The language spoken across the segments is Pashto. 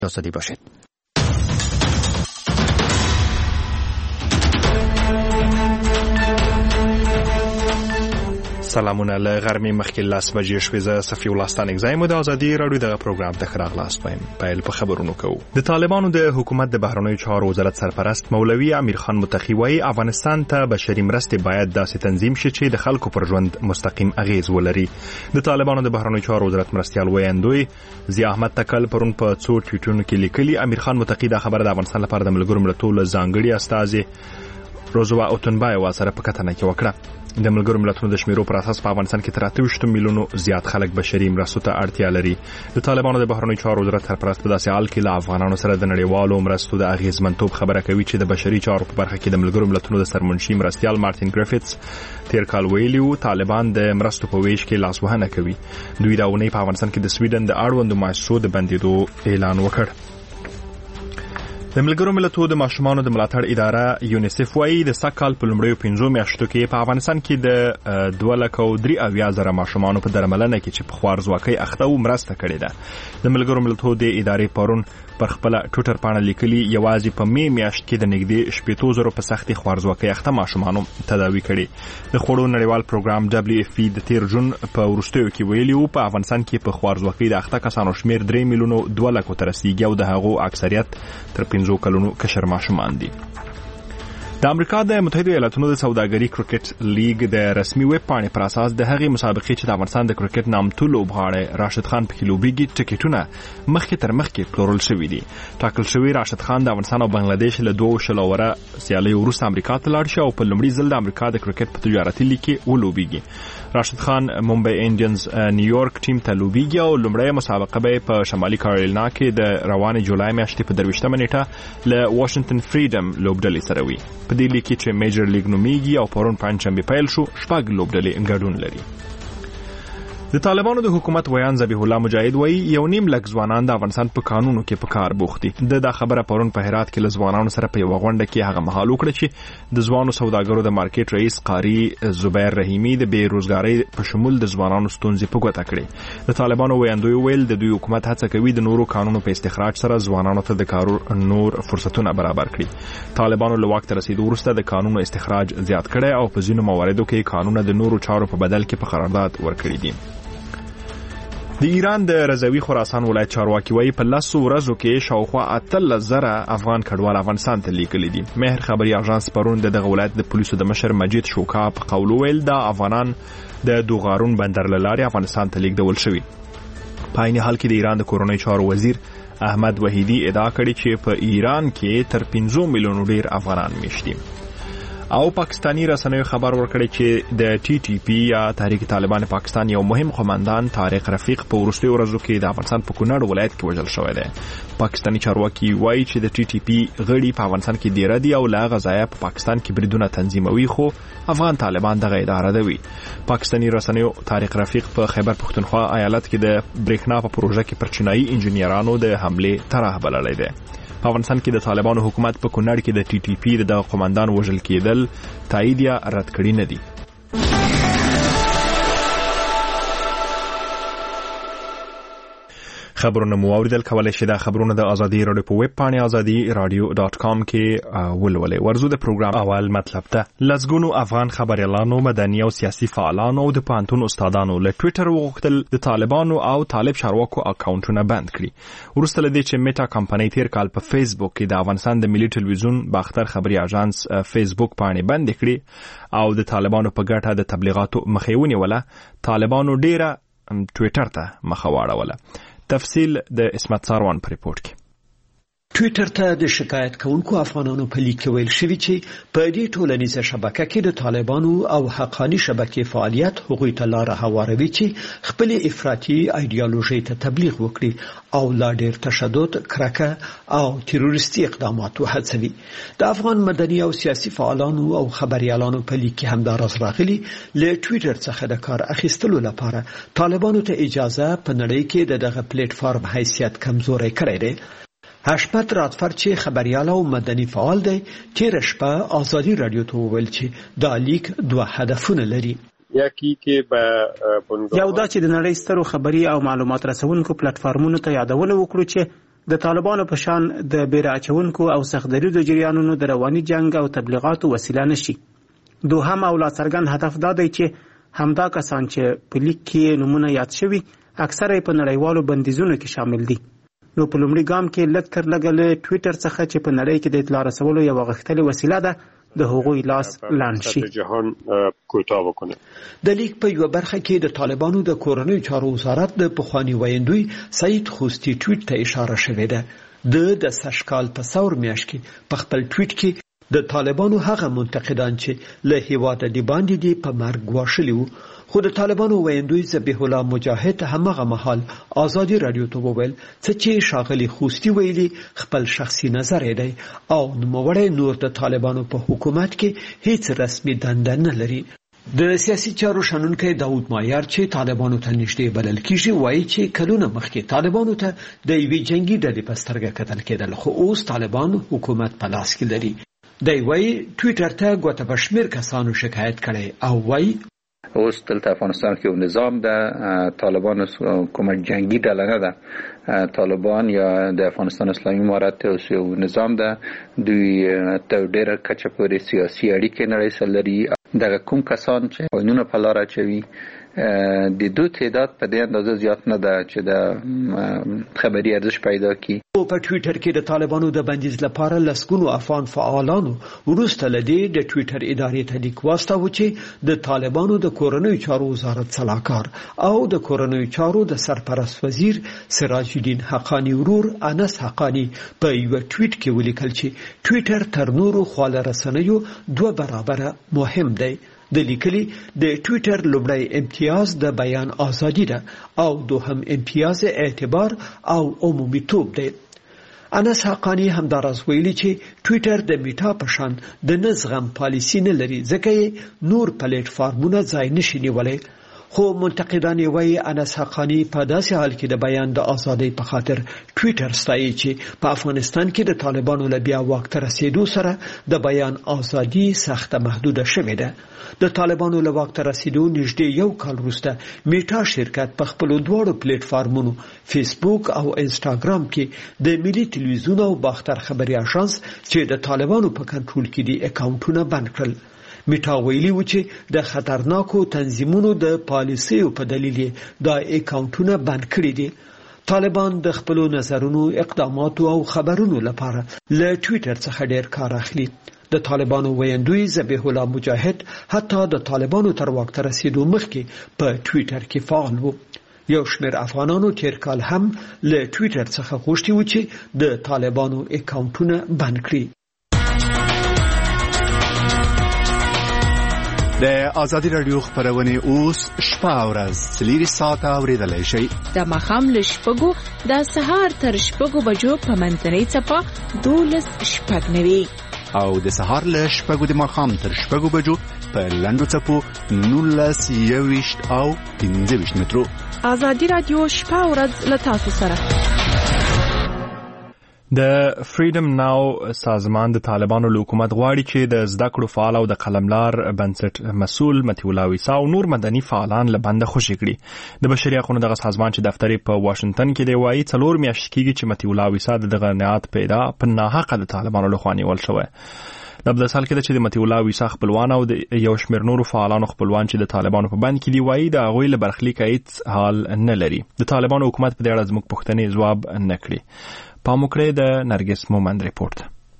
جاسدی باشید. سلامونه له غرمې مخکې 10 بجې شوې. زه صفي الله ستانک زایم د ازادي راډیو د پروګرام ته راغلاست وایم. پیل په خبرونو کوو. د طالبانو د حکومت د بهرنیو چارو وزارت سرپرست مولوي امیر خان متقی وايي افغانستان ته بشري مرستې باید داسې تنظیم شي چې د خلکو پر ژوند مستقیم اغیز ولري. د طالبانو د بهرنیو چارو وزارت مرستیال ویاندوی ضیا احمد تکل پرون په څو ټویټونو کې لیکلي امیر خان متقی دا خبره د افغانستان لپاره د ملګرو ملتونو ځانګړي استازي روزوا اوتنبای سره په کتنه کې وکړه. د ملګرو ملتونو د شمیرو پر اساس په افغانستان کې 23 میلیونو زیات خلک بشري مرستو ته اړتیا لري. د طالبانو د بهرنیو چارو وزارت سرپرست په داسې حال کې له افغانانو سره د نړیوالو مرستو د اغیزمنتوب خبره کوي چې د بشري چارو په برخه کې د ملګرو ملتونو د سرمنشي مرستیال مارټین ګریفټس تیر کال ویلیو طالبان د مرستو په ویش کې لاسوهنه کوي. دوی دا ونې په افغانستان کې د سویډن د اړوندو مؤسسو د بندیدو اعلان وکړ. د ملګرو ملتونو د ماشومانو د ملاتړ اداره یونیسف وايي د سکهال په لومړیو 15 میاشتو کې په افغانستان کې د 2,03,000 ماشومانو په درملنه کې چې په خوارځواکۍ اخته و مرسته کړې ده. د ملګرو ملتونو د ادارې پرون پر خپل ټویټر باندې لیکلي یوازې په می میاشت کې د نږدې 80,000 په سختي خوارځواکۍ اخته ماشومانو تداوي کړي. د خوړو نړیوال پروګرام WFP د تیر جون په وروستیو کې ویلي په افغانستان کې په خوارځواکۍ د اخته کسانو شمیر 3 میلیونو 2 لک ته رسیدي او د هغو اکثریت تر 15 کلونو کشر ماشومان دي. د امریکا د متحده ایالاتونو د سوداګري کرکټ لیګ د رسمي ویب پاڼې پر اساس د هغې مسابقې چې د افغانستان د کرکټ نامتو لوبغاړی راشد خان پکې لوبېږي ټکټونه مخکې تر مخکې پلورل شوي دي. ټاکل شوی راشد خان د افغانستان او بنگلاديش له 2 شلوره سیالیو وروسته امریکا ته لاړ شي او په لومړي ځل د امریکا د کرکټ په تجارتي لیګ کې ولوبېږي. راشد خان ممبئی انډینز نیویارک ټیم ته لوبېږي او لومړی مسابقه به په شمالي کارولینا کې د روانې جولای میاشتې په 23 نیټه له واشنگټن فریډم لوبډلې سره وي. په دې لیګ کې چې میجر لیګ نومیږي او پرون پنځشنبه پیل شو 6 لوبډلې ګډون لري. د طالبانو د حکومت ویان ذبیح الله مجاهد وایي 1.5 لک ځوانان د افغانستان په قانونو کې په کار بوخت دي. دا خبره پرون په هرات کې له ځوانانو سره په یو غونډه کې هغه مهال وکړه چې د ځوانو سوداګرو د مارکیټ رئیس قاری زبیر رحیمی د بیروزګاری په شمول د ځوانانو ستونزې په ګوته کړې. د طالبانو ویاندوی ویل د دوی حکومت هڅه کوي د نورو قانونو په استخراج سره ځوانانو ته د کارو نور فرصتونه برابر کړي. طالبانو له وخت رسیدو وروسته د قانونو استخراج زیات کړي او په ځینو مواردو کې قانون د نورو چارو په بدل کې په قرارداد ورکړي دي. د ایران د رضوی خراسان ولایت چارواکي وايي په 10 ورځو کې شاوخوا 8,000 افغان کډوال افغانستان ته لیکلي دي. مهر خبري اژانس پرون د دغه ولایت د پولیسو د مشر مجید شوکا په قول ویل دا افغانان د دوغارون بندر لاري افغانستان ته لیږدول شوي. په عین حال کې د ایران د کورونی چارو وزیر احمد وحیدی ادعا کړې چې په ایران کې تر 15 میلیونو ډیر افغانان میشتي. او پاکستانی رسنیو خبر ورکړی چې د TTP یا تحریک طالبان پاکستان یو مهم قوماندان طارق رفیق په وروستیو ورځو کې د افغانستان په کونړ ولایت کې وژل شوی دی. پاکستانی چارواکي وایي چې د TTP غړي په افغانستان کې ډیر دي او لا غزایا په پاکستان کې بریدونه تنظیموي خو افغان طالبان دغه اداره دوي. پاکستانی رسنیو طارق رفیق په خیبر پختونخوا ایالت کې د برېښنا په پروژه کې پر چینایي انجنیرانو د حمله طرح بللی دی. په افغانستان کې د طالبانو حکومت په کونړ کې د TTP د قوماندان وژل کېدل تایید یا رد کړي نه دي. خبرونه مو اوریدل. کولای شئ دا خبرونه د ازادي رادیو په ویب پاڼه azadi.radio.com کې ولولئ. ورزو د پروګرام اول مطلب ته لزګونو افغان خبريالانو مدني او سیاسي فعالانو او د پانتون استادانو له ټویټر وغوښتل د طالبانو او طالب چارواکو اکاونټونه بند کړي. ورسته لدې چې میټا کمپنۍ تیر کال په فیسبوک کې د افغانستان د ملي ټلویزیون باختر خبري اژانس فیسبوک باندې بند کړي او د طالبانو په ګټه د تبلیغاتو مخېونی ولا طالبانو ډیره ټویټر ته مخه واړوله. تفصیل د اسمت ساروان پر ریپورت کې. ټویټر ته د شکایت کوونکو افغانانو په لیک ویل شوی چې په دې ټولنیزه شبکه کې د طالبانو او حقانی شبکې فعالیت هغوی ته لار هواروي چې خپل افراطي ایدئولوژي ته تبلیغ وکړي او لا ډیر تشدد، کرکه او تروریستي اقدامات وهڅوي. د افغان مدني او سیاسي فعالانو او خبريالانو په لیک کې هم دا راز راغلي له ټویټر څخه د کار اخیستلو لپاره طالبانو ته اجازه په نړۍ کې دغه پلیټ فارم حیثیت کمزوري کړی دی. حشمت راتفر چې خبريال او مدني فعال دی تیر شپه ازادي رادیو ته ویل چې دا لیک دوه هدفونه لري. یو دا چې د نړۍ سترو خبري او معلومات رسونکو پلیټ فارمونو ته یادول وکړو چې د طالبانو په شان د بیره اچونکو او سختدریدو جریانونو د رواني جنگ او تبلیغاتو وسیله نشي. دوهم او لا څرګند هدف دا دی چې همدا کسان چې په لیک کې نمونه یاد شوي اکثره په نړیوالو بندیزونو کې شامل دي. نو په لومړي ګام کې لږ تر لږه له ټویټر څخه چې په نړۍ کې د اطلاع رسولو یوه غښتلې وسیله ده د هغوی لاس لاندې شي. جهان کوتاه وکنه. د لیک په یو برخه کې د طالبانو د کورنیو چارو وزارت د پخوانی ویندوی سعید خوستی ټویټ ته اشاره شوې ده. د سشکال په ثور میاشت کې په خپل ټویټ کې د طالبانو هغه منتقدان چې له هیواده دی باندې دی په مرګ ګواښلي وو، خو د طالبانو ویندوی ذبیح الله مجاهد همغه مهال آزادي رادیو ته وویل چې شاغلي خوستی ویلي خپل شخصي نظر دی او نوموړی نور د طالبانو په حکومت کې هیڅ رسمي دنده نه لري. د سیاسي چارو شنونکی داود مایر چې طالبانو ته نږدې بلل کیږي وایي چې کلونه مخکې طالبانو ته د یوې جنگي ډلې په سترګه کتل کېدل، خو اوس طالبان حکومت په لاس کې لري. دی وایي ټویټر ته ګوته په شمېر کسانو شکایت کړی او وایي اوس دلته افغانستان کې یو نظام ده، طالبان کومه جنگي ډله نه ده. طالبان یا د افغانستان اسلامي امارت اوس یو نظام ده، دوی ته ډېره کچه پورې سیاسي اړیکې نړۍ سره لري. دغه کوم کسان چې قانون په لار اچوي د دوی تعداد په دې اندازه زیات نه ده چې د خبري ارزش پیدا کړي. په ټویټر کې د طالبانو د بندیز لپاره لسګونو افغان فعالانو وروسته لدی د ټویټر ادارې ته لیک واستاوه چې د طالبانو د کورنیو چارو وزارت صلاحکار او د کورنیو چارو د سرپرست وزیر سراج الدین حقانی ورور انس حقانی په یو ټویټ کې ولیکل چې ټویټر تر نورو خواله رسنیو 2 برابره مهم دی. د لیکلي د ټویټر لومړی امتیاز د بیان ازادي ده او دوهم امتیاز اعتبار او عمومیتوب دی. انس حقانی همداراز ویلي چې ټویټر د میټا په شان د نزغم پالیسی نه لري ځکه نور پلیټ فارمونه ځای نشي نیولی. خو منتقدان وایي انس حقانی په داسې حال کې د بیان د ازادۍ په خاطر ټویټر ستایي چې په افغانستان کې د طالبانو له بیا واک ته رسیدو سره د بیان ازادي سخته محدوده شوې ده. د طالبانو له واک ته رسیدو نږدې 1 کال وروسته میټا شرکت په خپل دواړو پلیټ فارمونو فیسبوک او انسټاګرام کې د ملي تلویزیون او باختر خبري اژانس چې د طالبانو په کنټرول کې دي اکاونټونه بند کړل. میټا ویلي و چې د خطرناکو تنظیمونو د پالیسیو په دلیل دا اکاونټونه بند کړي دي. طالبان د خپل نظرونو، اقداماتو او خبرونو لپاره له ټویټر څخه ډیر کار اخلي. د طالبانو ویندوی ذبیح الله مجاهد حتی د طالبانو تر واک ته رسیدو مخکې په ټویټر کې فعال و. یو شمېر افغانانو تیر کال هم له ټویټر څخه غوښتي و چې د طالبانو اکاونټونه بند کړي. د آزادی رادیو خبرونه اوس شپه او ورځ 3 ساعته اوریدلای شئ. د ماښام له 6 د سهار تر 6 بجو په منځنۍ څپه 12:09 او د سهار له 6 د ماښام تر 6 بجو په لنډو څپو 19:20 او 15 مترو. آزادی رادیو شپه او ورځ له تاسو سره. د فریډم ناو سازمان د طالبانو له حکومت غواړي چې د زده کړو فعال او د قلملار بنسټ مسؤل متي الله ویسا او نور مدني فعالان له بنده خوشي کړي. د بشري حقوقو دغه سازمان چې دفتر په واشنگټن کې دی وایي 4 میاشتې کېږي چې متي الله ویسا دغه نهاد پیدا په ناحقه د طالبانو له خوا نیول شوی. د بل سال کې چې د متي الله ویسا خپلوان او د یو شمېر نورو فعالانو خپلوان چې د طالبانو په بند کې دی وایي د هغوی له برخلیک هیڅ حال نه لري. د طالبانو حکومت په دې اړه زموږ پوښتنې ځواب نه کړي. پاموکړه د نرګس مومند ریپورت.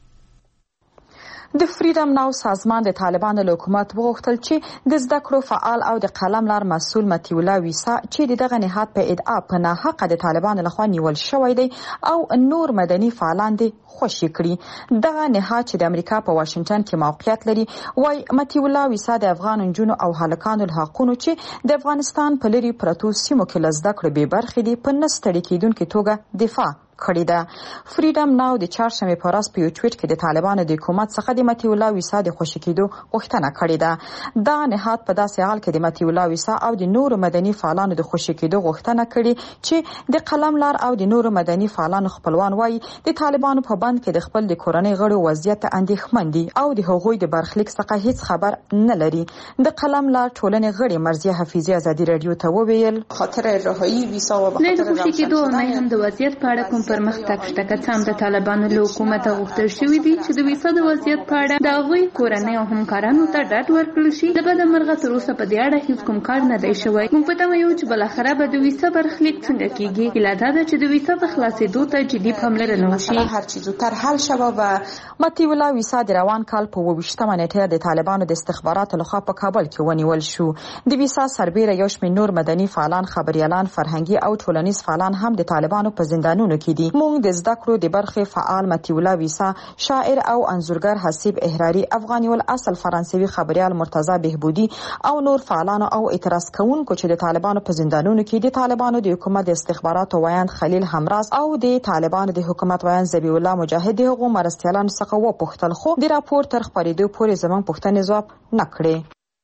د فریډم ناو سازمان د طالبانو له حکومت وغوښتل چې د زده کړو فعال او د قلم لار مسؤل متي الله ویسا چې دغه نهاد په ادعا په ناحقه د طالبانو لخوا نیول شوی دی او نور مدني فعالان دي خوشي کړي. دغه نهاد چې د امریکا په واشنگټن کې موقعیت لري وای متي الله ویسا د افغان نجونو او هلکانو له حقوقو چې د افغانستان په لري پرتو سیمو کې لزده کړې به برخې دي په نستړي کېدونکو توګه دفاع کړی ده. فریډم ناو د چهارشنبه په ورځ په یو ټویټ کې د طالبانو د حکومت څخه د متي الله ویسا د خوشي کېدو غوښتنه کړې ده. دا نهاد په داسې حال کې د متي الله ویسا او د نورو مدني فعالانو د خوشي کېدو غوښتنه کړې چې د قلم لار او د نورو مدني فعالانو خپلوان وایي د طالبانو په بند کې د خپل د کورنۍ غړو وضعیت اندېښمن دي او د هغوی د برخلیک څخه هیڅ خبر نه لري. د قلم لار ټولنې غړي مرضیه حفیظي ازادي رادیو ته وویل خاطر رهایی ویسا و به خاطر خوشي کېدو نه هم د وضعیت په اړه کوم پرمختګ شته. که څه هم د طالبانو له حکومت غوښتل شوي دي چې د ویسا د وضعیت په اړه د هغوی کورنۍ او همکارانو ته ډاډ ورکړل شي، د بده مرغه تر اوسه په دې اړه هیڅ کوم کار نه دی شوی. موږ په تمه یو چې بالاخره به د ویسا برخلیک څنګه کیږي. هیله دا ده چې د ویسا د خلاصېدو ته جدي پاملرنه وشي. هر چیز زودتر حل شوه و متي الله ویسا د روان کال په 28مه نیټه د طالبانو د استخباراتو لخوا په کابل کې ونیول شو. د ویسا سربېره یو شمېر نور مدني فعالان، خبريالان، فرهنګي او ټولنیز فعالان هم د طالبانو په زندانونو کې دي. موږ د زده کړو د برخې فعال متي الله ویسا، شاعر او انځورګر حسیب احراری، افغاني الاصل فرانسوي خبريال مرتضی بهبودي او نور فعالان او اعتراض کوونکو چې د طالبانو په زندانونو کې د طالبانو د حکومت د استخباراتو وایند خلیل همراز او د طالبانو د حکومت وایند ذبیح الله مجاهد د هغو مرستیالانو څخه وپوښتل، خو د راپور تر خپرېدو پورې زموږ پوښتنې ځواب نه کړې.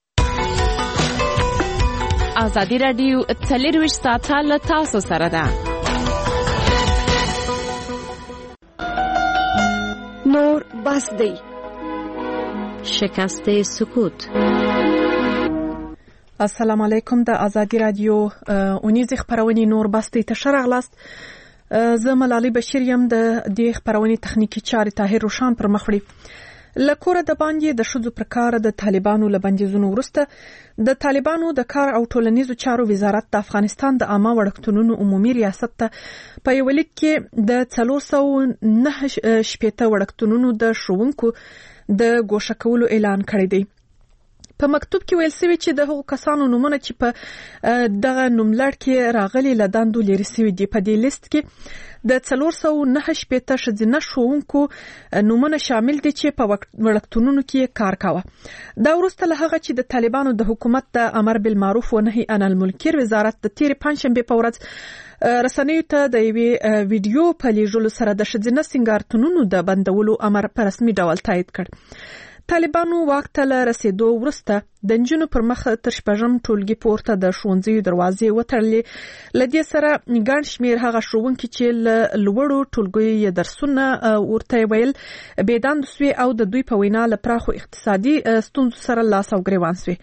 ازادي راډیو 24 ساعته له تاسو سره ده. نور بس دی. شکست سکوت. السلام علیکم. د ازادي راډیو اونیز خبرونه نور بس دی ته شرغلاست. زه ملالۍ بشیر یم. د دې خبرونې تخنیکی چارې طاهر روشان پر مخ وړي. لکوره د باندې د شذو پر کار د طالبانو له بندیزونو وروسته د طالبانو د کار او ټولنیزو چارو وزارت د افغانستان د عامه وړکتونونو عمومي ریاست ته په یو لیک کې د 409 وړکتونونو د ښوونکو د ګوښه کولو اعلان کړی دی. په مکتوب کې ویل شوی چې د هغو کسانو نومونه چې په دغه نوملړ کې راغلي له دندو لري شوي دي. په دې لیست کې د 409 ښځینه ښوونکو نومونه شامل دي چې په وړکتونونو کې کار کاوه. دا وروسته له هغه چې د طالبانو د حکومت د امر بالمعروف و نهي عن المنکر وزارت د تیر پنځشنبه په ورځ رسنیو ته د یوې ویډیو په لیږلو سره د ښځینه سینګارتونونو د بندولو امر په رسمي ډول تایید کړ. طالبانو واک ته رسیدو وروسته د نجونو پر مخ تر شپږم ټولګي پورته د ښوونځیو دروازې وتړلې. له دې سره ګڼ شمېر هغه ښوونکي چې له لوړو ټولګیو درسونه ورته ویل بېدند سوي او د دوی په وینا له پراخو اقتصادي ستونزو سره لاس او ګریوان سوي.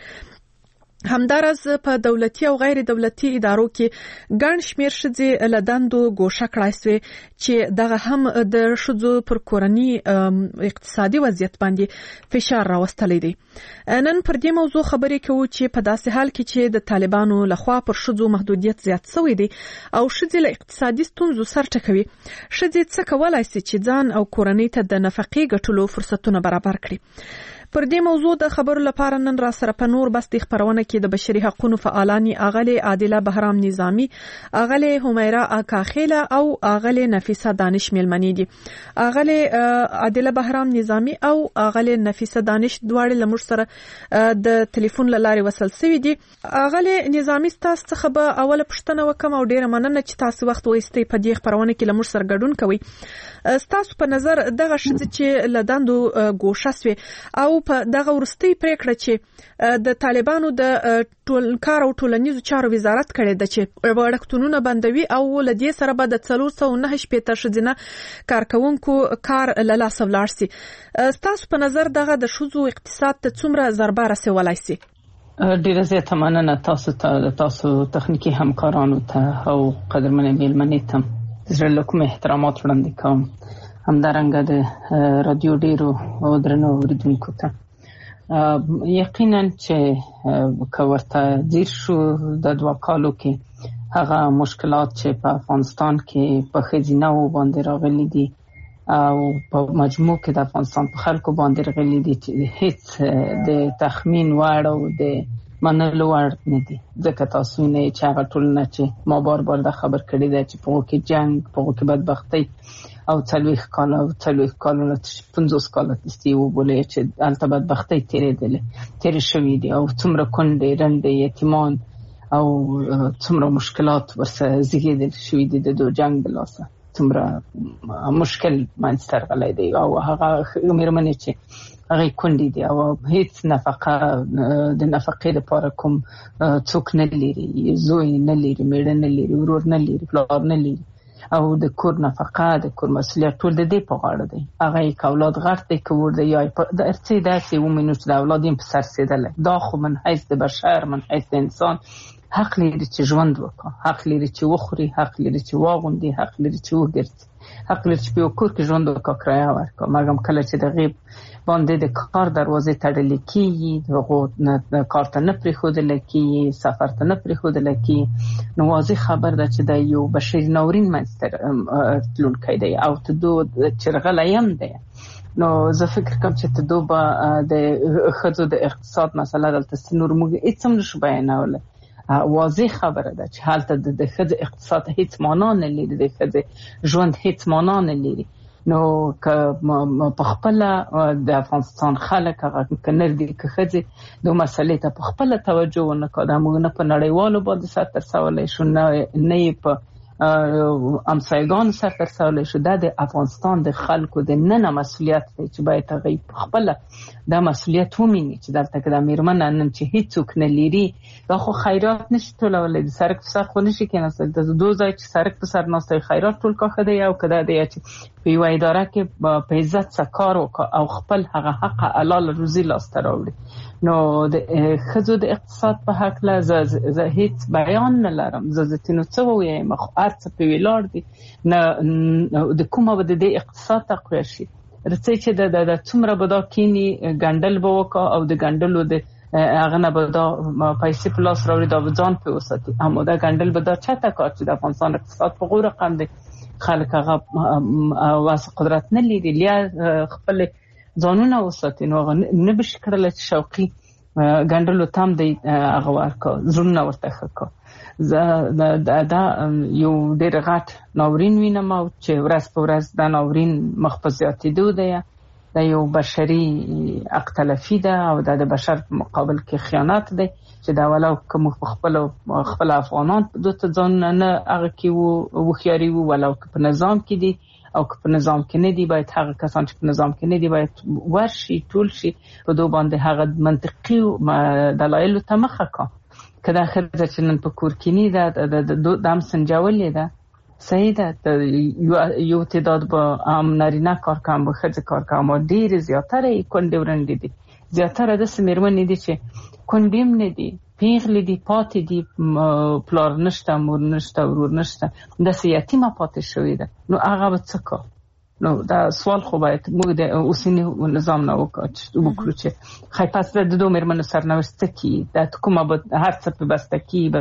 همدارز په دولتي او غیر دولتي ادارو کې ګڼ شمېر ښځې له دندو ګوښه کړای سوې چې دغه هم د ښځو پر کورني اقتصادي وضعیت باندې فشار راوستلی دی. نن پر دې موضوع خبرې کوو چې په داسې حال کې چې د طالبانو لخوا پر ښځو محدودیت زیات شوی دی او ښځې له اقتصادي ستونزو سر ټکوي، ښځې څه کولای شي چې ځان او کورنۍ ته د نفقې ګټلو فرصتونه برابر کړي. پر دې موضوع د خبرو لپاره نن را سره په نور بس د خبرونه کې د بشري حقوقو فعالانی اغلی عادله بهرام نظامی، اغلی همیرا اکاخیله او اغلی نفیسه دانش ملمنی دي. اغلی عادله بهرام نظامی او اغلی نفیسه دانش دواړه لمر سره د ټلیفون لارې وصل شوي دي. اغلی نظامی تاسو څخه به اوله پوښتنه وکم او ډیره مننه چې تاسو وخت وایستئ په دې خبرونه کې لمر سره ګډون کوي. تاسو په نظر دغه ښځې چې لداندو ګوښه سوي او په دغه ورستۍ پریکړه چې د طالبانو د کار او ټولنیزو چارو وزارت کړی د چې وړکتونونه بندوي او لدې سره به د 409 ښځینه کارکونکو کار له لاسه ولاړ شي. تاسو په نظر دغه د ښځو اقتصاد ته څومره ضربه رسولای شي؟ ډیره زیاته مننه تاسو تخنیکی همکارانو ته او قدرمنې میلمنې ته زړه له کومې احترامات وړاندې کوم. همدارنګه د رادیو ډیرو درنو اوریدونکو ته یقینا چې که ورته ځیر شو د 2 کالو کې هغه مشکلات چې په افغانستان کې په ښځینه‌و باندې راغلي دي او په مجموع کې د افغانستان په خلکو باندې راغلي دي چې هیڅ د تخمین وړ او د منلو وړ نه دي. ځکه تاسو نه چې هغه ټولنه چې ما بار دا خبر کړی دی چې په کې جنگ، په کې بدبختی او 40 کال او 40 کالونه 50 کال تستي وبولې چې البته بدبختی تیرې شوې دي او څومره کونډې رنډې یتیمان او څومره مشکلات ورسره زیږیدل شوې دي د جنگ بلاسه څومره مشکل منځته راغلی دی او هغه مېرمنې چې هغه کونډې دي او هیڅ نفقه د نفقې لپاره کوم څوک نه لري، زوی نه لري، میړه نه لري، ورور نه لري، پلار نه لري او د کور نفقه د کور مسؤلیت ټول د دې په غاړه دی. هغه یک اولاد غټ دی که ورده یا د ارڅې داسې ومنو چې د اولاد یې په سر رسېدلی. دا خو من حیث د بشر، من حیث د انسان حق لري چې ژوند وکړي، حق لري چې وخوري، حق لري چې واغوندي، حق لري چې وګرځي، حق لري چې په کور کې ژوند وکړي، کرایه ورکړي. مګر کله چې د غیب باندې د کار دروازې تړلې کیږي، د کار ته نه پرېښودل کیږي، سفر ته نه پرېښودل کیږي، نو واضح خبر ده چې د یو بشري ناورین منځته تلونکی دی او تدو چې غلی هم دی. نو زه فکر کوم چې تدو به د ښځو د اقتصاد مسله دلته نور موږ هیڅ هم نشو بیانولی. واضح خبره ده چې هلته د ښځې اقتصاد هیڅ معنا نه لري، د ښځې ژوند هیڅ معنا نه لري. نو که په خپل د افغانستان خلک هغه کنر دي که ښځې د مسلې ته په خپل توجه ونه کړي، دا موږ نه په نړیوالو باندې سر ترڅولی شو، نه یې په امسایګانو سر ترڅولی شو. دا د افغانستان د خلکو د نن مسؤلیت دی چې باید هغوی په خپله دا مسؤلیت ومیني چې دلته که د مېرمنه نن چې هیڅوک نه لري، دا خو خیرات نشي ټولولی، د سړک په سر خو نشي کېناستلی. د دو ځای چې سړک په سر ناستی خیرات ټول کاښه دی، او که دا دی چې په یوه اداره کې په عزت څه کار وکړه او خپل هغه حق حلال روزي لاسته راوړي. نو د ښځو د اقتصاد په هکله زه هیڅ بیان نه لرم. زه ځینو څه ووایم، خو هر څه په ویلاړ دي، نه د کومه به د دې اقتصاد تقویه شي. رڅې چې د څومره به دا کینی ګنډل به وکړه او د ګنډلو د هغه نه به دا پیسې په لاس راوړي، دا به ځان پرې وساتي. اما دا ګنډل به دا چاته کار چې د افغانستان اقتصاد په غوره رقم دی، خلک هغه واسه قدرت نه لري لیا خپل ځانونه وساتي، نو هغه نه بشي کړلی چې شوقي ګنډلو تام دی هغه ورکړه، زړونه ورته ښه کړه. دا یو ډېر غټ ناورین وینم او چې ورځ په ورځ دا ناورین مخ په زیاتېدو دی. دا یو بشري حق تلفي ده او دا د بشر په مقابل کې خیانت دی چې دا ولو که موږ په خپل افغانان دوته ځانونه نه هغه کې هوښیاري وو، ولو که په نظام کې دي او که په نظام کې نه دي، باید هغه کسان چې په نظام کې نه دي باید ورشي ټول شي په دو باندې هغه منطقي دلایلو ته مخه کا. که دا ښځه چې نن په کور کې نه ده د هم سنجولې ده، صحیح ده، یو تعداد به هم نارینه کار کوم به ښځې کار کوم، ډېرې زیاتره یې کونډې ورنډې دي. زیاتره داسې مېرمنې دي چې کونډې هم نه دي، پیغلې دي، پاتې دي، پلار نشته، مور نشته، ورور نشته، داسې یتیمه پاتې شوې ده. نو هغه به څه کا؟ نو دا سوال خو باید موږ د اوسني نظام نه وکړو چې خی پس د دو مېرمنو سرنوشت څه کیږي، دا کومه به هر څه په بسته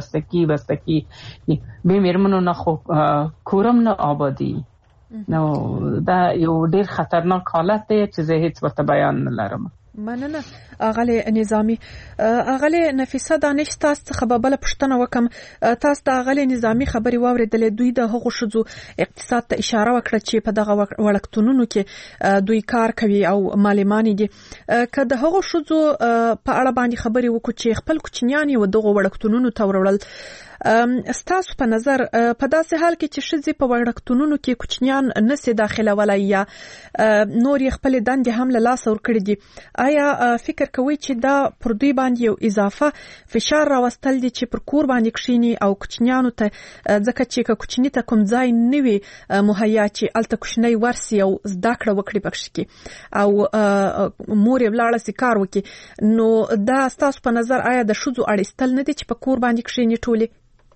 کیږي بې مېرمنو نه خو کورم نه آبادي. نو دا یو ډېر خطرناک حالت دی چې زه هیڅ ورته بیان نه لرم. مننه اغلی نظامی. اغلی نفیسه دانش تاسو څخه به بل پښتنه وکم، تاسو د اغلی نظامی خبري واوریدلې، دوی د هغو شذو اقتصاد ته اشاره وکړه چې په دغه وړکتونونو کې دوی کار کوي او مالمانی دي. که د هغو شذو په اړه باندې خبري وکړو چې خپل کوچنیان یو دغه وړکتونونو ته وروړل، ستاسو په نظر په داسې حال کې چې ښځې په وړکتونونو کې کوچنیان نسي داخله ولای یا نور یې خپل دندې هم له لاسه ورکړي دي، آیا فکر کوئ چې دا پر دوی باندې یو اضافه فشار راوستل دي چې پر کور باندې کښیني او کوچنیانو ته، ځکه چې که کوچني ته کوم ځای نه وي مهیا چې هلته کوچنی ورسي او زده کړه وکړي پکښې کې او مور یې ولاړه سي کار وکړي، نو دا ستاسو په نظر آیا د ښځو اړیستل نه دي چې په کور باندې کښیني ټولې؟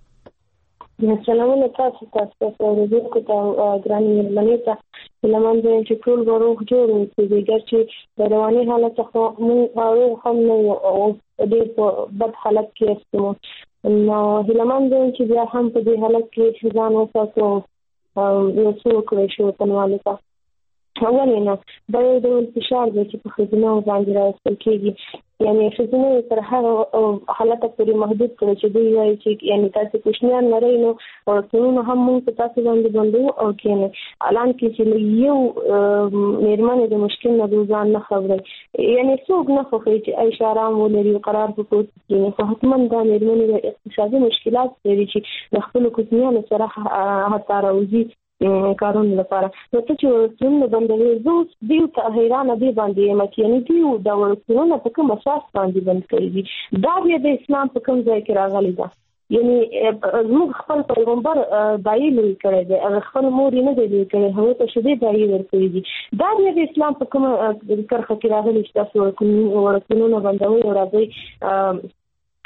سلامونه تاسو اوریدونکو ته ګرانې مېرمنې ته هیله ده چې ټول به روغ جوړ اوسي، ځکه چې د رواني حالت څخه موږ روغ هم نه یو او ډېر په بد حالت کې یو. نو هیله ده چې بیا هم په دې حالت کې ځان وساتو او یو څه وکړی شي وطنوالو ته. ولې نه دا یو ډول فشار دی چې په ښځینه باندې راوستل کېږي، یعنې ښځینه تر هغه حالته پورې محدود کړو چې دوی وایي چې یعنې تاسې کوچنیان لرئ نو وړکتونونه هم موږ په تاسې باندې بندو او کښېنئ. الان کې چې له یو مېرمنې د مشکل نه دوی ځان نه خبروي، یعنې څوک نه خوښوي چې عیش آرام ولري او قرار په کور کې کښېني، خو حتما دا مېرمنې د اقتصادي مشکلات لري چې د خپلو کوچنیانو سره حتی راوځي کارونو لپاره. نو ته چې ورکتونونه بندوي، زه اوس دیو ته حیرانه دې باندې یم چې یعنې دیو دا ورکتونونه په کوم اساس باندې بند کړي دي؟ دا بیا د اسلام په کوم ځای کې راغلی ده؟ یعنې زموږ خپل پیغمبر دایي لوی کړی دی، هغه خپل مور یې نه دی لوی کړی، هغوی ته شیدې دایي ورکړي دي. دا بیا د اسلام په کومه کرښه کې راغلی چې تاسو ورکتونونه بندوئ او راځئ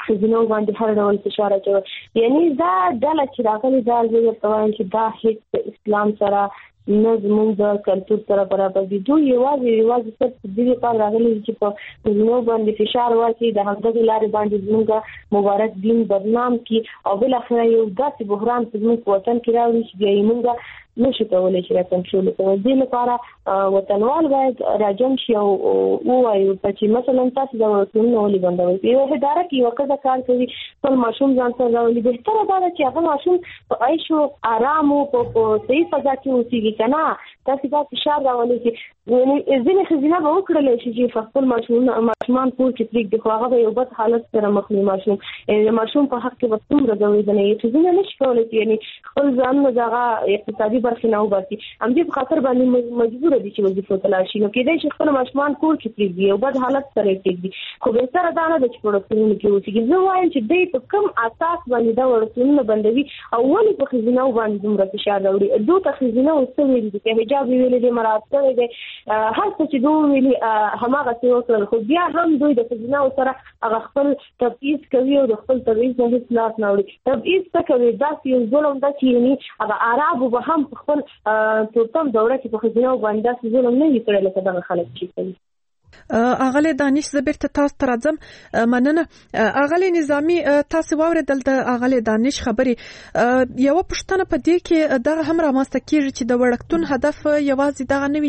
خزینو باندې هر ډول فشار اچوي. یعنی دا ډله چې راغلي دا ورته وایم چې دا هیڅ اسلام سره نه زموږ د کلتور سره برابر دي. دوی یوازې صرف د دې لپاره راغلي چې په خزینو باندې فشار واچي، د همدغې لارې باندې زموږ مبارک دین بدنام کړي او بالاخره یو داسې بحران په زموږ په وطن کې راوړي چې بیا یې موږ نشو کولی چې را کنټرول کړو. دې لپاره وطنوال باید راجم شي او ووایو چې مثلا تاسو د وړکتونونه ولې بندوئ. په یوه اداره کې یوه ښځه کار کوي، خپل ماشوم ځان سره راولي، بهتره دا ده چې هغه ماشوم په عیش و ارام او په صحیح فضا کې اوسېږي که نه تاسې دا فشار راولي چې ځینې ښځینه به وکړلی شي چې خپل ماشومان کور کې پرېږدي، خو هغه به یو بد حالت سره مخ وي. ماشوم په حق کې به څومره ځورېدنه وي. ښځینه نشي کولی چې یعنې خپل ځانونه د هغه اقتصادي برخې نه وباسي، همدې په خاطر باندې مجبوره دي چې وظیفو ته لاړ شي. نو کېدای شي خپل ماشومان کور کې پرېږدي، یو بد حالت سره یې پرېږدي، خو بهتره دا نه ده چې په وړکتونونو کې اوسېږي. زه وایم چې دوی په کوم اساس باندې دا وړکتونونه بندوي او ولې په ښځینهو باندې دومره فشار راوړي. دوی ته ښځینهو څه ویلي دي؟ که حجاب یې ویلی دی، مراعات کړی دی، هر څه چې دوی ویلي هماغسې وکړل، خو بیا هم دوی د ښځینهو سره هغه خپل تبعیض کوي او د خپل تبعیض نه هېڅ لاس نه وړي. تبعیض څه کوي؟ داسې یو ظلم ده چې یعنې هغه عربو به هم په خپل تورتم دوره کې په ښځینهو باندې داسې ظلم نه وي کړی لکه دغه خلک چې کوي. اغلی دانش زه بیرته تاسو ته راځم. مننه. اغلی نظامی تاسو واوریدل د اغلی دانش خبرې. یو پښتنه په دې کې دغه هم رامنځته کیږي چې د وړکتون هدف یوازې دغه نه وي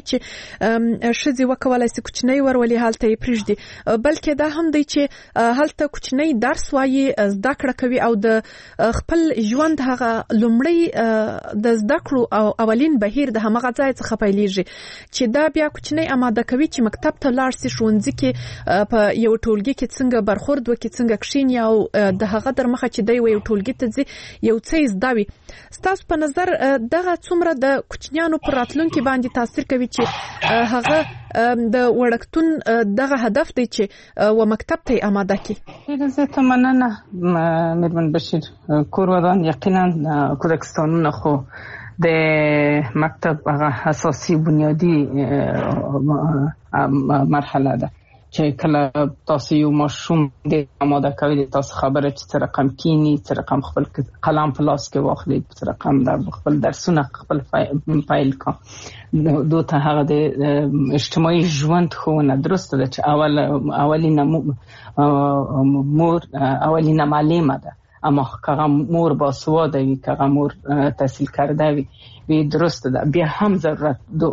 چې ښځې وکولای شي کوچنی ورولي هلته یې پرېږدي، بلکې دا هم دی چې هلته کوچنی درس وایي، زده کړه کوي او د خپل ژوند هغه لومړی د زده کړو او اولین بهیر د همغه ځای څخه پیلېږي چې دا بیا کوچنی آماده کوي چې مکتب ته لاړ شي، ښوونځي کې په یو ټولګي کې څنګه برخورد وکړي، څنګه کښېني او د هغه در مخه چې دی یو ټولګي ته ځي یو څه یې زده وي. ستاسو په نظر دغه څومره د کوچنیانو پر راتلونکي باندې تاثیر کوي چې هغه د وړکتون دغه هدف دی چې و مکتب ته آماده کړي؟ زه ته مننه میرمن بشیر. کور ودان یقینا کودکستانونه خو د مکتب هغه اساسي بنیادی مرحله ده چې کله تاسو یو ماشوم د آماده کوي، تاسو خبره چې څه رقم کینی، څه رقم خپل قلم په لاس کې واخلي، څه رقم د خپل درسونه خپل فایل کا دوته هغه د اجتماعي ژوند ښوونه درسته ده چې اولینه معلمه ده، اما که مور باسواده وي، که مور تحصیل کرده وي درسته ده. بیا هم ضرورت دو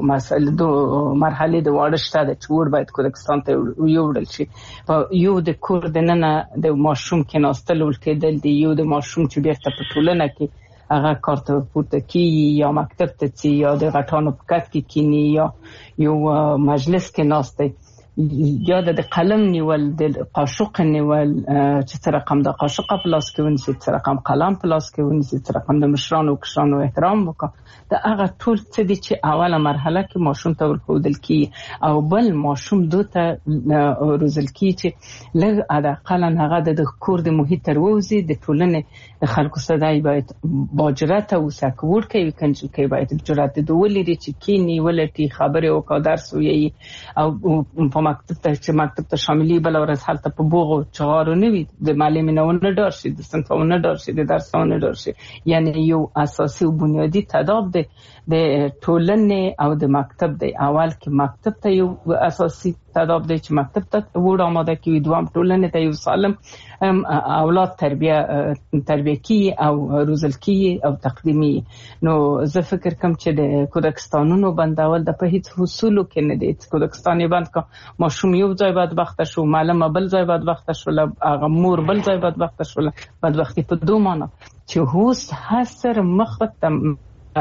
مرحله د واړه شته ده چې ور باید کودکستان ته یوړل شي. یو د کور دننه د ماشوم کې ناستل ولکېدل دی، یو د ماشوم چې بیرته په ټولنه کې هغه کار ته پورته کیږي یا مکتب ته ځي یا د غټانو په کټ کې کینی یا یو مجلس کې ناست دی، یا د قلم نیول، د قاشق نیول چې څه رقم د قاشق په لاس کې ونیسي، څه رقم قلم په لاس کې ونیسي، څه رقم د مشرانو کشرانو احترام وکړي. دا هغه ټول څه دي چې اوله مرحله کې ماشوم ته ورښودل کیږي او بل ماشوم دوته روزل کیږي چې لږ اقلا هغه د کور د محیط تر ووځي، د ټولنې د خلکو سره باید باجرته اوسه، کور کوي کنجل کوي باید جرأت ولري چې کینی ولټي خبرې وکړي، درس ویي او په مکتب ته شاملي. بل ورځ هلته په بوغو چغارو نه وي، د معلم نه ونه ډار شي، د صنف نه ډار شي، د درس نه ډار شي. یعنی یو اساسي او بنیادی تضاد دی د ټولنې او د مکتب دی. اول کې مکتب ته یو اساسي تضاد دی چې مکتب ته وړ آماده کوي، دوام ټولنې ته یو سالم اولاد تربیه کی او روزل کی او تقدیمی. نو زه فکر کوم چې د کودکستانونو بندول د په هیڅ حصولو کې نه دی. کودکستان یې بند کا ماشوم یو ځای بدبخته شو، معلم بل ځای بدبخته شو، هغه مور بل ځای بدبخته شو. بدبختی په دوه معنی چې هوس هر مخ ته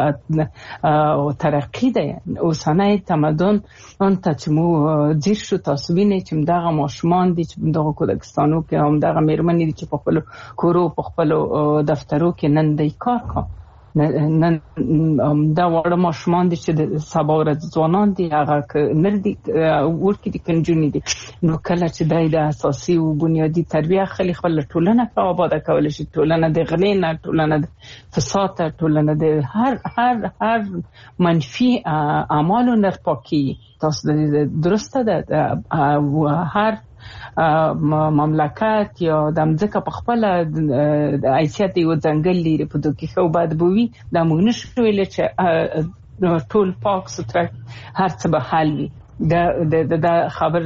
او ترقی ده. اوسنۍ تمدن اون ته چې مو ځیر شو، تاسو وینئ چې دغه ماشومان دي چې دغه کودکستانو کې هم دغه میرمنې دي چې په خپل کورو په خپل دفترو کې نن د کار کوي. نن دا وړه ماشومان دي چې د سبا ورځ ځوانان دي، هغه نردي ورکې دي کنجونې دي. نو کله چې دای د اساسي او بنیادی تربیه خلی خپل ټولنه په آباده کول شي، ټولنه د غلې نه، ټولنه د فساد، ټولنه د هر منفي اعمالو نه پاکي. تاسو درسته ده هر مملکت یا د ځمکه په خپل حیثیت یو ځنګل لري په دوی کې خو بعد بوي د موږ نشو ویل چې ټول پاک ستر هر څه به حل وي د خبر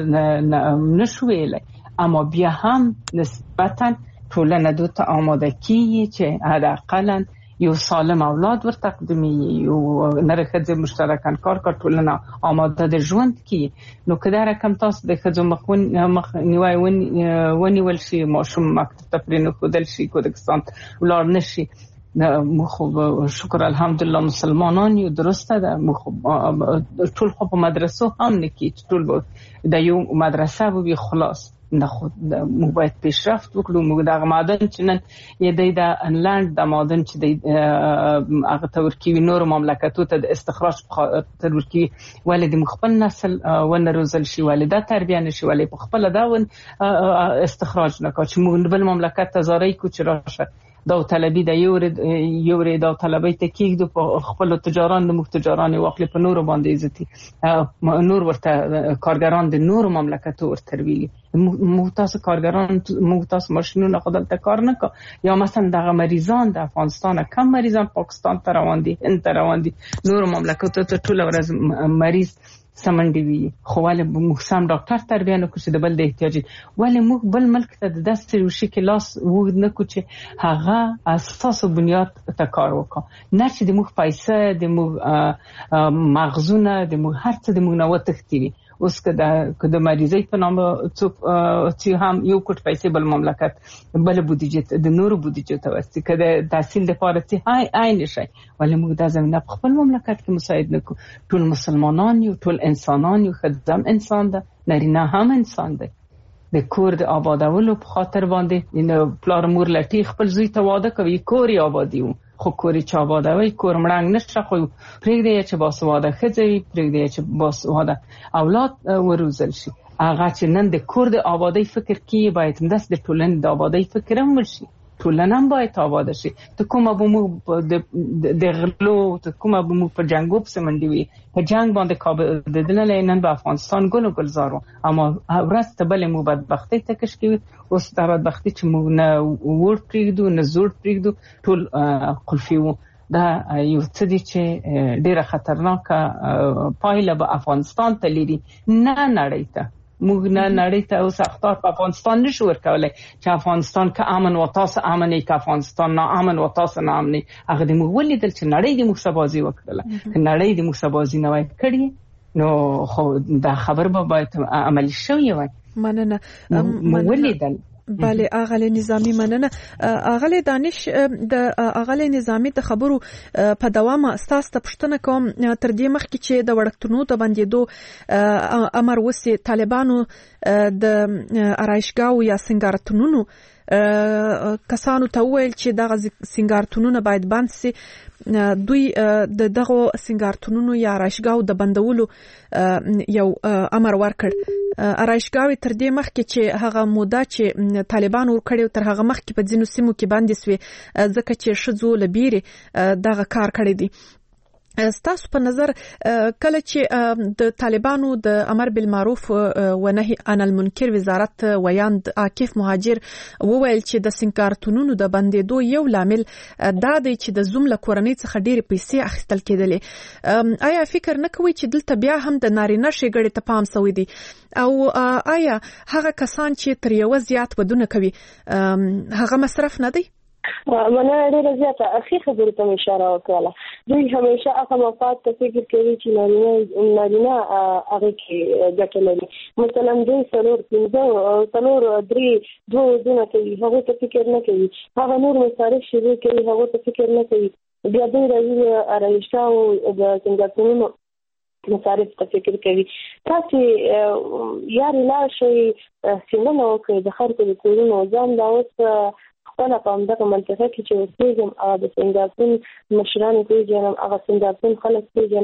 نشو ویل اما بیا هم نسبتا ټولنه دوی ته آماده کیږي چې حداقل یو سالم اولاد ور تقدیمي یو نرخه مشترکان کار ټولنه آماده د ژوند کی نو کله رقم تاسو د خځو مخ نیوي ونیول شي ماشوم مکتب ته پرې خودل شي کودکستان ولر نشي مخ شکر الحمدلله مسلمانان یو درسته ده مخ ټول خو په مدرسو هم نکی ټول د یو مدرسه وي خلاص نه خود موږ باید پیشرفت وکړو موږ د معدن چې نن یې د انلاند د معدن چې د هغه تورکی نور مملکتو ته د استخراج تورکی ولې د مخبل نسل ونه روزل شي ولې د تربیه نشي ولې په خپل دا استخراج نکړي چې موږ بل مملکت ته زارای کو چې راشه دا طلبي د یو دا طلبي ته کېږي په خپل تجاران د مختجران واخلي په نور باندې عزتي نور ورته کارګران د نور مملکتو ورته ویلي مختص کارګران مختص ماشینونه خدای ته کار نه کوي یا مثلا د مریضان د افغانستان کم مریضان پاکستان ته روان دي ان ته روان دي نور مملکتو ته ټول ورځ مریض سمندي وي خو ولې موږ سم ډاکټر تربیه نه کوو د بل د احتیاج ولې موږ بل ملک ته د دستي وشي کې لاس وګد نه کوو چې هغه اساس او بنیاد ته کار وکړو نه چې د موږ پیسې د موږ مغزونه د موږ هر څه د موږ نو تختيري اوس که د مریضۍ په نام چې هم یو کوټ پیسې بل مملکت بل بودیجه د نورو بودیجه ته وستي که د تحصیل لپاره چې عین شي ولې موږ د زمينه په خپل مملکت کې مساعد نکو ټول مسلمانان یو ټول انسانان یو خدام انسان ده نارینه هم انسان ده د کور د آبادولو په خاطر باندې ان پلار مور لټي خپل زوی ته واده کوي کور آبادیو خو کوري چا آبادوي کور مړنګ نشه خو پرېږدي چې باسواده خځوي پرېږدي چې باسواده اولاد وروزل شي هغه چې نن د کور د آبادی فکر کوي باید هم د ټولنې د آبادی فکر هم وشي ټولنه هم باید آباده شي ته کومه به موږ د غلو ته کومه به موږ په جنگو پسې منډي وي په جنگ باندې کابل د دنه نن په افغانستان ګل گلزارو اما ورځ ته بلې مو بدبختی ته کش کوي اوس د بدبختی چې موږ نه ور پریږدو نه زور پریږدو ټول قلفي وو دا یو څه دي چې ډیره خطرناکه پایله به افغانستان ته لري نه نړۍ ته موږ نه نړۍ ته اوس اختار په افغانستان نشو ورکولای چې افغانستان که امن و تاسو امنه که افغانستان نه امن و تاسو نه امنه هغه د موږ ولیدل چې نړۍ د موږ سبازي وکړه که نړۍ د موږ سبازي نه وای کړی نو خو دا خبر به باید عملی شوی وای مننه ولیدل بله اغله نظامی مننه اغله دانش د اغله نظامی د خبرو په دوام اساس ته پښتنه کوم تر دې مخکې چې د وړکتونو د باندې امر وسی طالبانو د ارایشګاو یا سنگارتونونو کسانو ته ویل چې دغه سنگارتونونه باید بند سي دوی د دغه سنگارتونونو یا ارایشګاو د بندولو یو امر ورکړ ارایشګاوي تر دې مخکې چې هغه موده چې طالبان ورکړي تر هغه مخکې په ځینو سیمو کې باندې سوي ځکه چې شذو لبيري دغه کار کړی دی ستاسو په نظر کله چې د طالبانو د امر بالمعروف و نهي عن المنکر وزارت ویاند عاکف مهاجر وویل چې د سنگارتونونو د بندیدو یو لامل دا دی چې د زوم له کورنۍ څخه ډېرې پیسې اخیستل کېدلې آیا فکر نه کوئ چې دلته بیا هم د نارینه ښېګړې ته پام شوی دی او آیا هغه کسان چې تر یو زیات ودونه کوي هغه مصرف نه دی مننه ډېره زیاته اخی خبرې ته اشاره وکړه دوی همیشه هغه مفاد ته فکر کوي چې نارینه هغه کې ګټه لري مثلا دوی څلور درې دوه ودونه کوي هغه ته فکر نه کوي هغه نور مصارف شروع کوي هغه ته فکر نه کوي بیا دوی راځي ارایشته او د سنگارتونونو مصارف ته فکر کوي تاسو یاري لا شي څنګه وکړي د خلکو د کورونو ځان دا اوس خپل په همدغه منطقه کې چې اوسېږم د سنگارتون مشران پیژنم هغه سنگارتون خلک پیژنم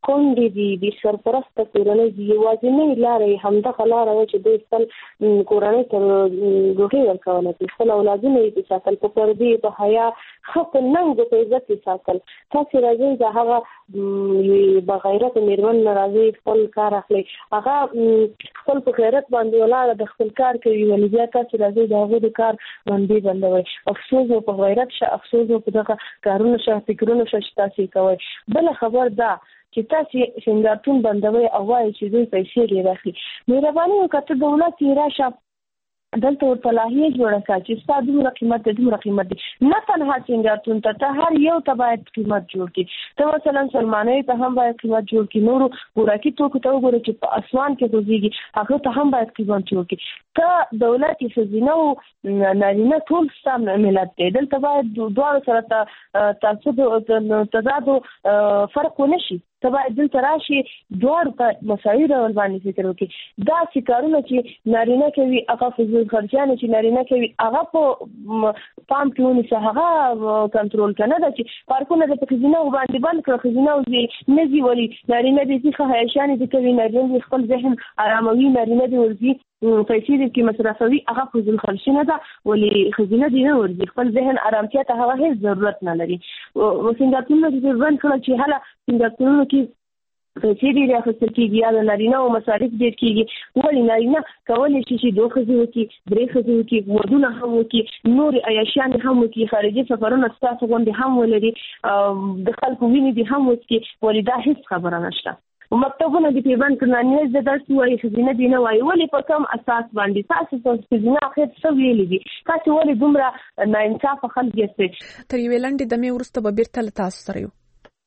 کونډې دي د سرپرسته کورنۍ دي یوازینۍ لاره یې همدغه لاره وه چې دوی خپل کورنۍ ته ډوډۍ ورکوله چې خپل اولادونه یې ساتل په پردې په حیا ښه په ننګو په عزت یې ساتل. تاسې راځئ د هغه بغیرته مېرمن نه راځئ خپل کار اخلئ هغه خپل په غیرت باندې ولاړه د خپل کار کوي ولې بیا تاسې راځئ د هغوی د کار باندې بندوئ. افسوس مو په غیرت شه افسوس مو په دغه کارونه شه فکرونه شه چې تاسې کوئ. بله خبر دا چې تاسې سینګارتون بندوئ او وایئ چې دوی پیسې ډېرې اخلي. مهرباني وکړه ته دولت یې راشه دلته ورته لایحه جوړه کړه چې ستا دومره قیمت دی دومره قیمت دی. نه تنها سینګارتون ته هر یو ته باید قیمت جوړ کړي. ته مثلا سلمانۍ ته هم باید قیمت جوړ کړي. نورو خوراکي توکو ته وګوره چې په اسمان کې خوځېږي هغه ته هم باید قیمت جوړ کړي. ته دولت یې ښځینه او نارینه ټول ستا ملت دی. دلته باید دواړو سره تعصب تضاد فرق ونه شي. ته باید دلته راشي دواړو ته مساوي ډول باندې فکر وکړي. داسې کارونه چې نارینه کوي هغه فضول خرچیانې چې نارینه کوي هغه په پام کې ونیسه هغه کنټرول که نه ده چې پارکونه د په ښځینهو باندې بند کړه ښځینهو نه ځي ولي نارینه دې ځي ښه حیاشیانې دې کوي نارینه دې خپل ذهن اراموي نارینه دې ورځي پیسې دې کې مصرفوي هغه فضول خرچي نه ده ولې ښځینه دې نه ورځي خپل ذهن ارامتیا ته هغه هېڅ ضرورت نه لري. سینګارتونونه دې بند کړه چې هله سینګارتونونو کې پیسې ډېرې اخیستل کېږي یا د نارینه او مصارف ډېر کېږي. ولې نارینه کولی شي چې 2 ښځې وکړي 3 ښځې وکړي ودونه هم وکړي نورې عیاشیانې هم وکړي خارجي سفرونه ستاسو غوندې هم ولري د خلکو وینې دې هم وڅکي ولې دا هېڅ خبره نشته. مکتبونه دې پیبند کړه نارینه زده درس ووایي ښځینه دې نه وایي ولې په کوم اساس باندې تاسې په ښځینه اخر څه ویلي دي تاسې ولې دومره ناانصافه خلک یاستئ. تر یوې لنډې دمې وروسته به بیرته له تاسو سره یو.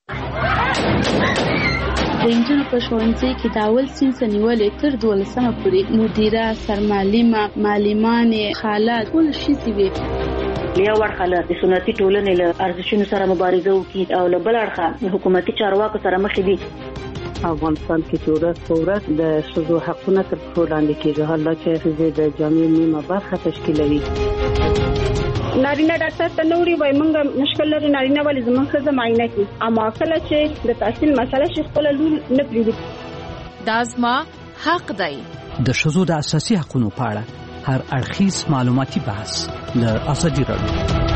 د انجونو په ښوونځي کې د اول صنف نیولې تر 12مه پورې مدیره سرمعلمه معلمانې خاله ټول ښځې وي. یو اړخه له سنتي ټولنې له ارزښتونو سره مبارزه وکړي او له بل اړخه حکومتي چارواکو سره مخ دي. افغانستان کې چې ورځ په ورځ د ښځو حقونه تر پښو لاندې کېږي حالا چې ښځې د جامعې نیمه برخه تشکیلوي. نارینه ډاکټر ته نوري وای مونږ مشکل لري نارینه ولې زموږ ښځه معاینه کوي اما کله چې د تحصیل مسله شي خپل لور نه پریږدي. دا زما حق دی. د ښځو د اساسي حقوقو په اړه هر اړخیز معلوماتي بحث د ازادي راډیو.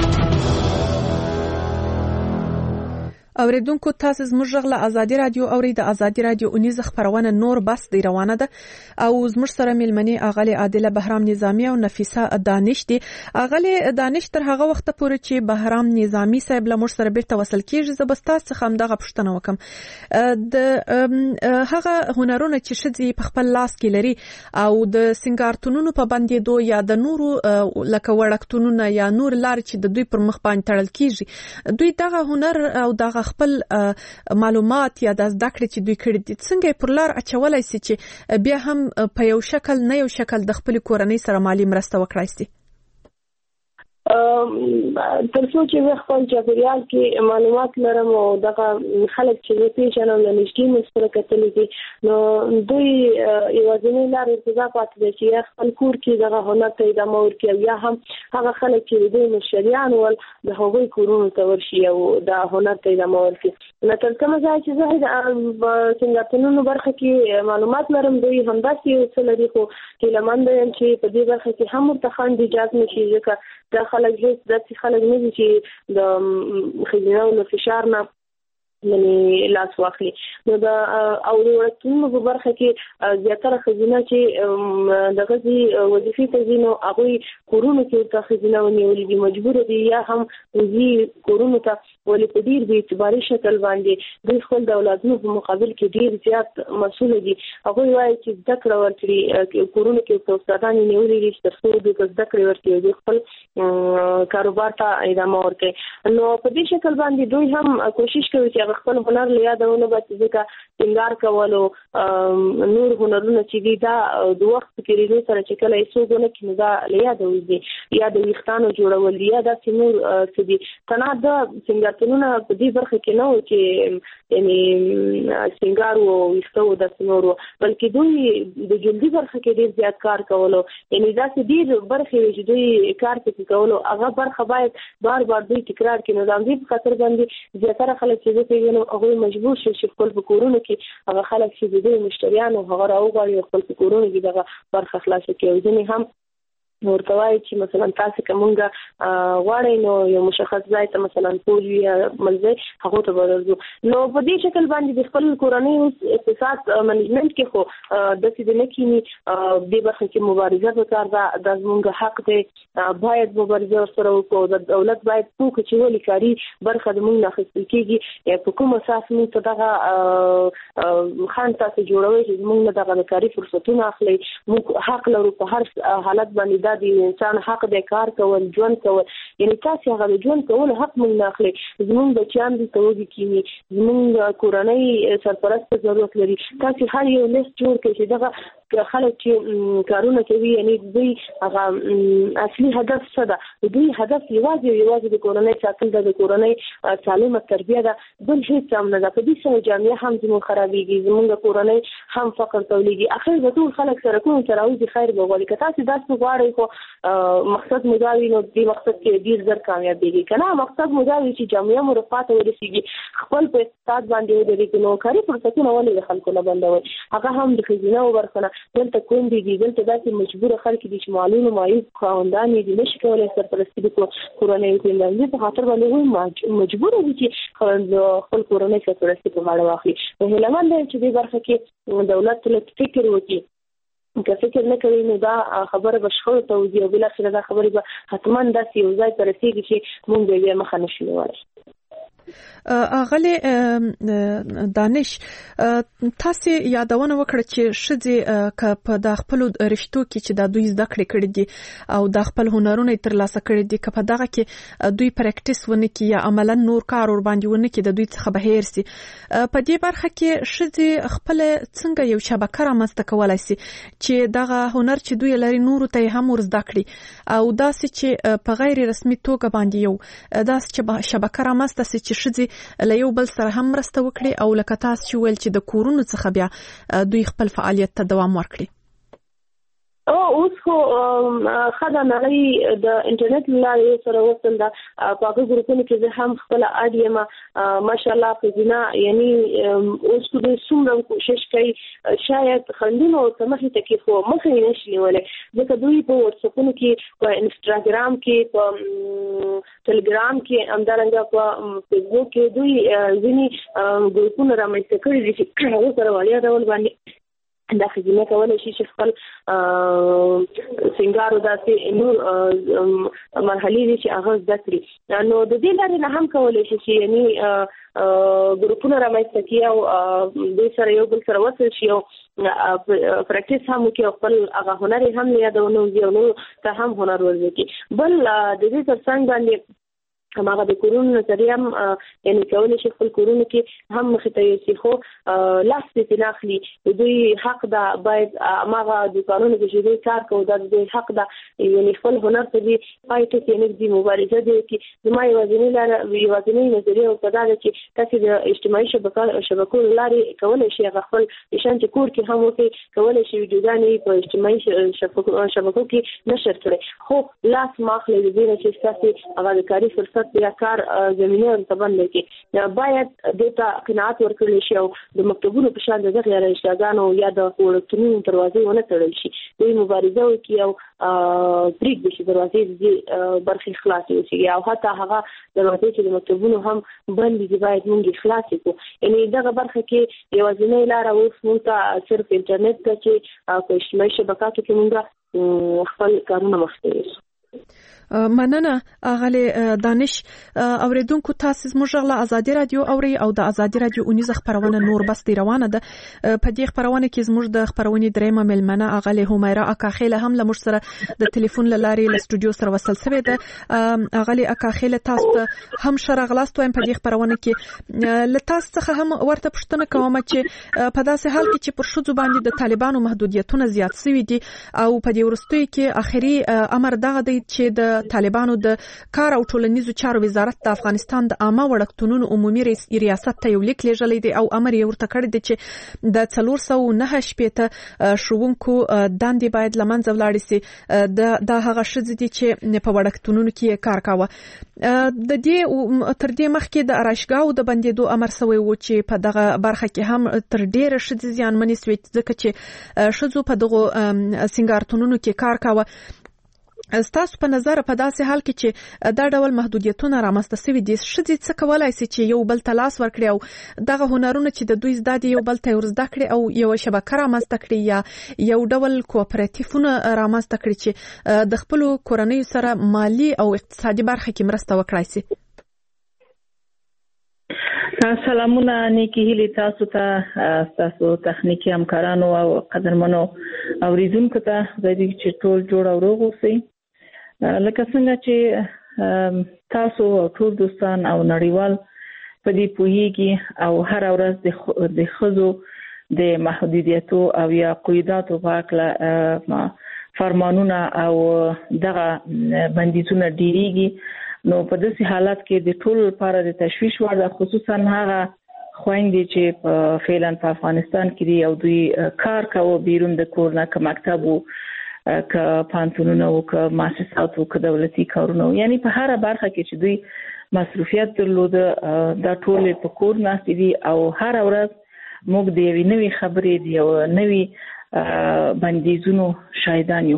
اوریدونکو تاسو زموږ غږ له ازادي رادیو اوري د ازادي رادیو اونیز خبرونه نور بس دی روانه ده او زموږ سره ملمنې اغلی عادله بهرام نظامی او نفیسه دانش دي. اغلی دانش تر هغه وخت پورې چې بهرام نظامی صاحب له موږ سره بیرته وصل کیږي زبستا څخه هم دغه پښتنه وکم د هغه هنرونه چې شذي په خپل لاس کې لري او د سنگارتونونو په باندې یا د نورو لکه وړکتونونو یا نور لار چې د دوی پر مخ باندې تړل کیږي دوی دغه هنر او دغه خپل معلومات یا د زده کړې چې دوی کړي دي څنګه پر لار اچولای سي چې بیا هم په یو شکل نه یو شکل د خپل کورنۍ سره مالی مرسته وکړای سي. ترڅو چې خپل چاپیریال کې معلومات لرم او دغه خلک چې پیژنم له نږدې مسره کتلې دي نو دوی یوازینی لار ارتضا پاتې دي چې خپل کور کې دغه هنر ته ادامه ورکړي یا هم هغه خلک چې دوی مشریان ول د هغوی کورونو ته ورشي او د هنر ته ادامه ورکړي. نو تر کومه ځای چې زه د څنګه برخه کې معلومات لرم دوی همداسې څه لري خو هیلهمند یم چې په دې برخه کې هم ورته خاندي اجازه نشي ځکه دا خلک هیڅ داسې خلک نه دي چې د ښځینه له فشار نه یعنی لاس واخلي. نو دا او ورته په برخه کې زیاتره ښځینه چې د غزي وظیفې ته ځي نو هغه کورونو کې ته ښځینه ونیولې دي مجبور دي یا هم وزي کورونو ته ولې په ډیر به اعتباري شکل باندې دوی خپل د اولادونو په مقابل کې ډیر زیات مسؤل دي. هغه وایي چې ذکر ورکړي کورونو کې په استادان نیولې دي چې تاسو د ذکر ورکړي د خپل کاروبار ته ادامه ورکړي. نو په دې شکل باندې دوی هم کوشش کوي چې خپل هنر له یادونه باندې ځکه څنګه کولو نور هنرونه چې دي دا د وخت کې لري سره چې کله یې څوګونه کې دا له یادوي یا د ویښتانو جوړول یا د نور څه دي تنه د څنګهتونونه په دې برخه کې نه و چې یعنی څنګه وو ویښتو د نور بلکې دوی د جلدي برخه کې ډیر زیات کار کولو یعنی دا چې ډیر برخه چې دوی کار کوي کولو هغه برخه باید بار بار دوی تکرار کړي. نو د دې په خاطر باندې زیاتره خلک چې کېږي نو هغه مجبور شي چې خپل کورونه کې هغه خلک چې د مشتریانو هغه راوغواړي خپل کورونه کې دغه برخه خلاص کړي. ځینې هم ورته وایي چې مثلا تاسو کومه غواړئ نو یو مشخص ځای ته مثلا پول یا ملځي هغه ته ورځو. نو په دې شکل باندې د خپل کورنۍ اقتصاد منیجمنت کې خو د څه نه کینی د برخه کې مبارزه وکړه د زموږ حق دی باید مبارزه سره وکړو. د دولت باید څوک چې ولې کاری برخه د موږ نه خپل کېږي په کوم اساس موږ ته دغه خان تاسو جوړوي چې موږ دغه کاری فرصتونه اخلي. موږ حق لرو په هر حالت باندې د انسان حق د کار کول ژوند کول یعنی تاسو هغه ژوند کول حق موږ نه اخلي. زموږ بچیان د توګه کینی زموږ کورنۍ سرپرست ضرورت لري. تاسو هر یو لیست جوړ کړئ چې دغه خلک چې کارونه کوي یعنی دوی هغه اصلي هدف څه ده. دوی هدف یوازې د کورنۍ ساتل د کورنۍ سالمه تربیه ده بل هیڅ هم نه ده. په دې سره جامعه هم زموږ خرابېږي زموږ کورنۍ هم فقر تولیږي. اخر به ټول خلک سره کوم تراوی خیر به غواړي که تاسو داسې غواړئ خو مقصد مداوي نو دې مقصد کې ډیر زر کامیابېږي. کنه مقصد مداوي چې جامعه مرفات ورسیږي خپل په اقتصاد باندې ودرېږي نو کاري فرصتونه ولې خلکو نه بندوي. هغه هم د خزینه وبرخنه دلته کوم دي دلته داسې مجبور خلک دي چې معلومه معیوب خواندان دي نشي کولای سرپرستی د کورنۍ کوي. په خاطر باندې مجبور دي چې خپل کورنۍ سرپرستی په غاړه واخلي. په هلمند چې د برخه کې دولت له فکر وکړي که فکر نه کوي نو دا خبره به شخړو ته وځي او بل اخر دا خبره به حتما داسې یو ځای ته رسیږي چې مونږ یې مخه نشو نیولی. اغله دانش تاسو یادونه وکړه چې شذې په د خپل رشتو کې چې د دوی زده کړې کړې دي او د خپل هنرونه ترلاسه کړې دي که په دغه کې دوی پریکټیس ونه کې یا عملاً نور کار ور باندې ونه کې د دوی څخه بهیر سي. په دې برخه کې شذې خپل څنګه یو شبکه رامنځته کولای سي چې دغه هنر چې دوی لري نور ته هم ور زده کړي او داسې چې په غیر رسمي توګه باندې یو داسې چې شبکه رامنځته سي چې شذې له یو بل سره هم مرسته وکړي او لکه تاسو چې ویل چې د کورونو څخه بیا دوی خپل فعالیت ته دوام ورکړي. اوس خو خدای نړۍ د انټرنیټ لارې سره وصل ده. په هغه ګروپونو کې زه هم خپل اډیم ماشاءالله خزینه یعنی اوس خو د څومره کوشش کوي شاید خندونه او سمحي ته کې خو مخې نشي نیولای ځکه دوی په واتساپونو کې په انستاګرام کې په ټلګرام کې همدارنګه په فیسبوک کې دوی ځینې ګروپونه رامنځته کړي دي چې هغه سره وړیا ډول باندې دا خزینه کولای شي چې خپل سنگارو داسې نور مرحلې دي چې هغه زده کړي. نو د دې لارې نه هم کولای شي چې یعنی ګروپونه رامنځته کړي او دوی سره یو بل سره وصل شي او پریکټیس هم وکړي او خپل هغه هنر هم یادونه وي نو ته هم هنر ورزکي. بل د دې ترڅنګ باندې هماغه د کورونو نظریه هم یعنی کولای شي خپل کورونو کې هم مخې ته یوسي خو لاس دې نه اخلي. دوی حق ده باید هماغه دوکانونو کې دوی کار کوي دا دوی حق ده یعنی خپل هنر ته دې پای ته کې نه دي مبارزه دي چې زما یوازینی نظریه او دا چې تاسو د اجتماعي شبکو لارې کولای شي خپل شان چې کور کې هم وکړي کولای شي ویډیوګانې په اجتماعي شبکو کې نشر کړي خو لاس ماخلي دې چې تاسو هغه کاری فرصت یا کار زمينه ورته باندې کې باید دته قناعت ورکړل شي او د مکتبونو په شان دغه غیر اشتغالانو یا د ولکتونو دروازې ونه تړل شي. دوی مبارزه وکړي او پریک د شي دروازې د برخي خلاصي شي او حتی هغه دروازې چې د مکتبونو هم باندې دی باید موږ خلاص کړو. یعنی دغه برخه کې یوازینی لار اوس موږ ته صرف انټرنیټ ته چې په اجتماعي شبکاتو کې موږ خپل کارونه مخته مننه اغله دانش. اوریدونکو تاسو زموږ غلا ازادي رادیو اوري او د ازادي رادیو اونیزه خبرونه نور بس دی روانه ده. په دې خبرونه کې زموږ د خبرونه درېمه ملمنه اغله همیرا اکاخیله هم له مش سره د ټلیفون لارې له استودیو سره وصل شوی ده. اغله اکاخیله تاسو هم شرغلاست وایم په دې خبرونه کې له تاسو څخه هم ورته پوښتنه کوم چې په داسې حال کې چې پر شذو باندې د طالبانو محدودیتونه زیات شوي دي او په دې ورستوي کې اخري امر دغه دی چې د طالبانو د کار او ټولنیزو چارو وزارت د افغانستان د عامه وړکتونونو عمومي ریاست ته یو لیک لیږلی دی او امر یې ورته کړی دی چې د 409 شپېته ښوونکو دندې باید له منځه ولاړې سي. دا هغه ښځې دي چې په وړکتونونو کې کار کاوه. د دې تر دې مخکې د ارایشګاو د بندېدو امر شوی و چې په دغه برخه کې هم تر ډیره ښځې زیانمنې شوې ځکه چې ښځو په دغو سینګارتونونو کې کار کاوه. ستاسو په نظر په داسې حال کې چې دا ډول محدودیتونه رامنځته شوي دي، ښځې څه کولای شي چې یو بل ته لاس ورکړي او دغه هنرونه چې د دوی زده دي یو بل ته ورزده کړي او یو شبکه رامنځته کړي یا یو ډول کوآپریټیفونه رامنځته کړي چې د خپل کورنۍ سره مالی او اقتصادي برخه کې مرسته وکړي شي؟ سلامونه نیکی هیلی تاسو ته، تاسو تخنیکی همکارانو او قدرمنو اوریدونکو ته، خدای دې چې ټول جوړ او روغ اوسئ. لکه څنګه چې تاسو او ټول دوستان او نړیوال په دې پوهیږي او هر ورځ د ښځو د محدودیتو او یا قیوداتو په اړه فرمانونه او دغه بندیزونه ډیریږي. نو په داسې حالت کې د ټول لپاره د تشویش وړ ده، خصوصا هغه خويندې چې په فعلا په افغانستان کې دي او دوی کار کوي بیرون د کور نه، که مکتب وو، که پانتونونه وو، که مؤسسات وو، که دولتي کارونه وو، یعنی په هر برخه کې چې دوی مصروفیت درلوده دا ټول په کور ناست دي او هر ورځ موږ د یوې نوې خبرې د یو نوې بندیزونو شاهدان یو.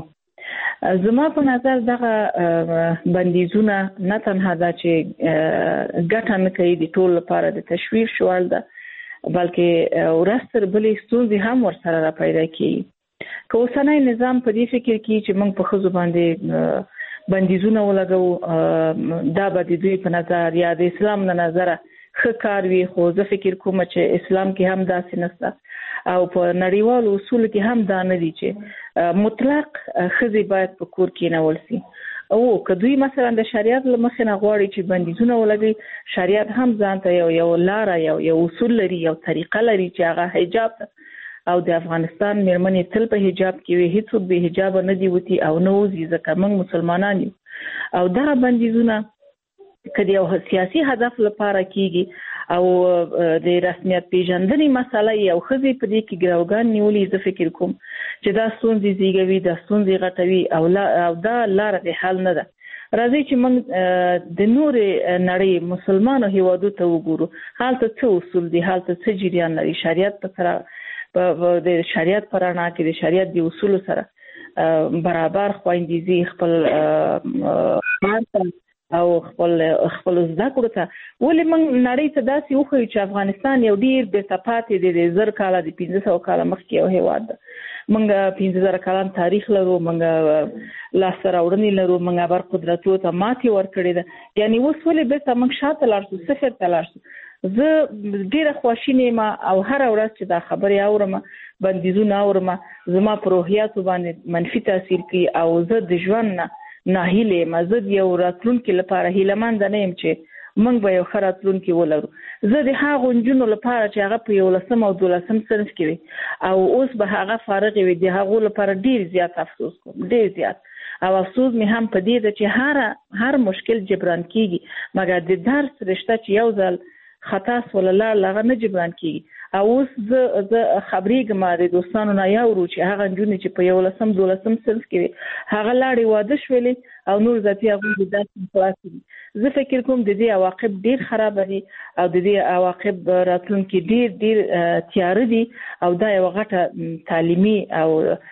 زما په نظر دغه بندیزونه نه تنها دا چې ګټه نه کوي د ټول لپاره د تشویش وړ ده، بلکې ورستر بلې ستونزې هم ورسره را پیدا کیږي. که اوسنی نظام په دې فکر کې چې موږ په ښځو باندې بندیزونه ولګو، دا به د دوی په نظر یا د اسلام نه نظره ښه کار وي، خو زه فکر کوم چې اسلام کې هم داسې نشته او په نړیوالو اصولو کې هم دا نه دي چې مطلق ښځې باید په کور کې نول سي. او که دوی مثلا د شریعت له مخې نه غواړي چې بندیزونه ولګي، شریعت هم ځان ته یو لاره یو اصول لري، یو طریقه لري چې هغه حجاب او د افغانستان مېرمنې تل په حجاب کې وي، هیڅوک به حجاب نه دی وتی او نه وځي ځکه موږ مسلمانان یو. او دا بندیزونه که د یو سیاسي هدف لپاره کیږي او د رسمیت پیژندنې مسله یو ښځې په دې کې ګروګان نیولې، زه فکر کوم چې دا ستونزې زیږوي، دا ستونزې غټوي او دا لاره د حل نه ده. راځي چې موږ د نورې نړۍ مسلمانو هیوادو ته وګورو، هلته څه اصول دي، هلته څه جریان لري. شریعت د شریعت په رڼا کې د شریعت د اصولو سره برابر خویندې زی خپل مارته او خپل زده کړو ته. ولې موږ نړۍ ته داسې وښیو چې افغانستان یو ډیر بې ثباتې دی، د 1000 کاله د 1500 کاله مخکې یو هیواد ده. موږ 15000 کالان تاریخ لرو، موږ لاسته راوړنې لرو، موږ ابر قدرتونو ته ماتې ورکړې ده. یعنی اوس ولې بېرته موږ شاته لاړ شو، صفر ته لاړ شو. زه ډیره خواشینې یم او هر ورځ چې دا خبرې اورم، بندیزونه اورم، زما په روحیاتو باندې منفي تاثیر کوي او زه د ژوند نه ناهیلې یم. زه د یو راتلونکي لپاره هیلهمنده نه یم چې موږ به یو ښه راتلونکي ولرو. زه د هغو نجونو لپاره چې هغه په 11 او 12 صنف کې وي او اوس به هغه فارغې وي، د هغو لپاره ډیر زیات افسوس کوم، ډیر زیات. او افسوس مې هم په دې ده چې هر مشکل جبران کیږي، مګر د درس رشته چې یو ځل خطا سول هغه نه جبران کیږي. او اوس زه خبرېږم د دوستانو نه یاورو چې هغه نجونې چې په 11 12 صنف کې وي هغه لاړې واده شولې او نور ذاتي هغوی د داسې خلاصې دي. زه فکر کوم د دې عواقب ډیر خراب دي او د دې عواقب راتلونکي ډیر تیاره دي او دا یو غټه تعلیمي او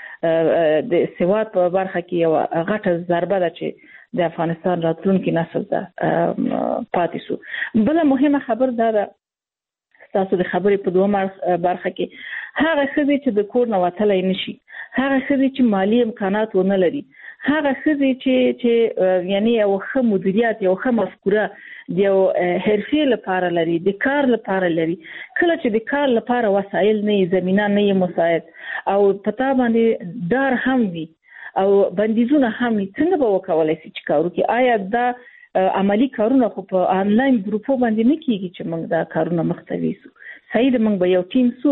د سواد په برخه کې یو غټه ضربه ده چې د افغانستان راتلونکي نسل ته پاتې شو. بل مهمه خبر دا ده، تاسو د خبرې په دوه برخه کې هغه ښځې چې د کور نه وتلی نشي، هغه ښځې چې مالی امکانات ونه لري، هغه ښځې چې یعنی یو ښه مدیریت، یو ښه مفکوره د یو حرفې لپاره لري، د کار لپاره لري. کله چې د کار لپاره وسایل نه وي، زمینه نه وي مساعد او پتا باندې دار هم وي او بندیزونه هم وي، څنګه به وکولای شي چې کار وکړي؟ آیا دا عملی کارونه خو په آنلاین ګروپو باندې نه کیږي چې موږ دا کارونه مخته ویسو؟ صحیح ده، موږ به یو ټیم سو،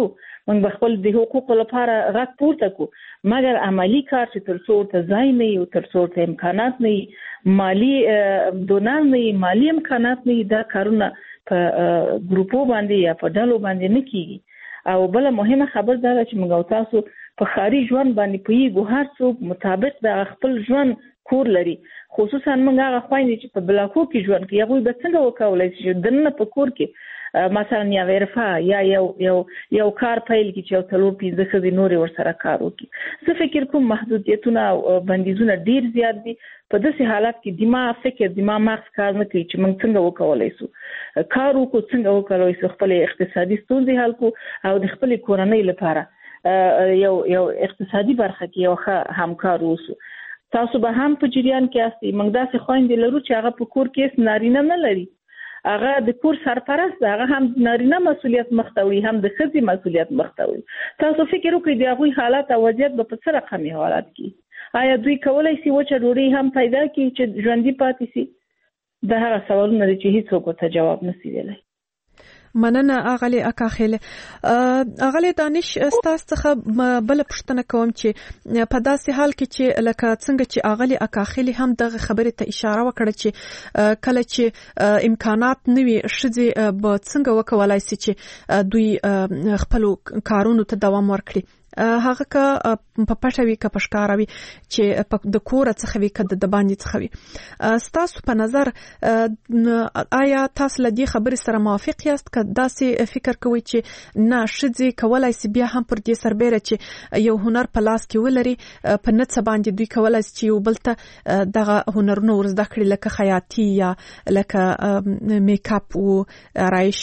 موږ خپل د حقوقو لپاره غږ پورته کو، مګر عملی کار چې تر څو ته ځای نه یو، تر څو ته امکانات نه وي، مالی دونال نه وي، مالی امکانات نه وي، دا کارونه په ګروپو باندې یا په ډلو باندې نه کیږي. او بل مهمه خبر دا چې موږ تاسو په خاري ژوند باندې پوهیږو، هر څوک مطابق د خپل ژوند کور لري، خصوصا موږ هغه خويندې چې په بلاکو کې ژوند کوي، هغه به څنګه وکولای شي دنه په کور کې مثلا یا ورفا یا یو کار پیل کی چې یو تلو 15 خزي نور ور سره کار وکړي. زه فکر کوم محدودیتونه او بندیزونه ډیر زیات دي. په داسې حالت کې دماغ فکر دماغ مغز کار نه کوي چې موږ څنګه وکولای شو کار وکړو، څنګه وکولای شو خپل اقتصادي ستونزې حل کو او د خپل کورنۍ لپاره یو اقتصادي برخه کې یو همکار اوسو. تاسو به هم په جریان کې یاستئ. موږ داسې خويندې لرو چې هغه په کور کې نارینه نه لري، هغه د کور سرپرست، هغه هم نارینه مسؤلیت مختوي، هم د ښځې مسؤلیت مختوي. تاسو فکر وکړئ د هغوی حالات او وضعیت به په څه رقمي حالات کې، آیا دوی کولای شي وچه ډوډۍ هم پیدا کړي چې ژوندي پاتې شي؟ دا هغه سوالونه دي چې هیڅوک ورته جواب نشي ویلی. مننه اغلی اکاخیل. اغلی دانش استاس څخه بل پښتنه کوم چې په داسې حال کې چې لکه څنګه چې اغلی اکاخیل هم دغه خبره ته اشاره وکړه چې کله چې امکانات نوي شذې به څنګه وکولای شي چې دوی خپل کارونو ته دوام ورکړي، هغه که په پټوي که پښکاروي چې د کور څخه وي که د باندې څخه وي. ستاسو په نظر آیا تاسو له دې خبرې سره موافق یاست که داسې فکر کوئ چې نه ښځې کولای شي بیا هم پر دې سربیره چې یو هنر په لاس کې ولري په نڅه باندې دوی کولای شي چې یو بل ته دغه هنرونه ورزده کړي لکه خیاطي یا لکه میک اپ او آرایش؟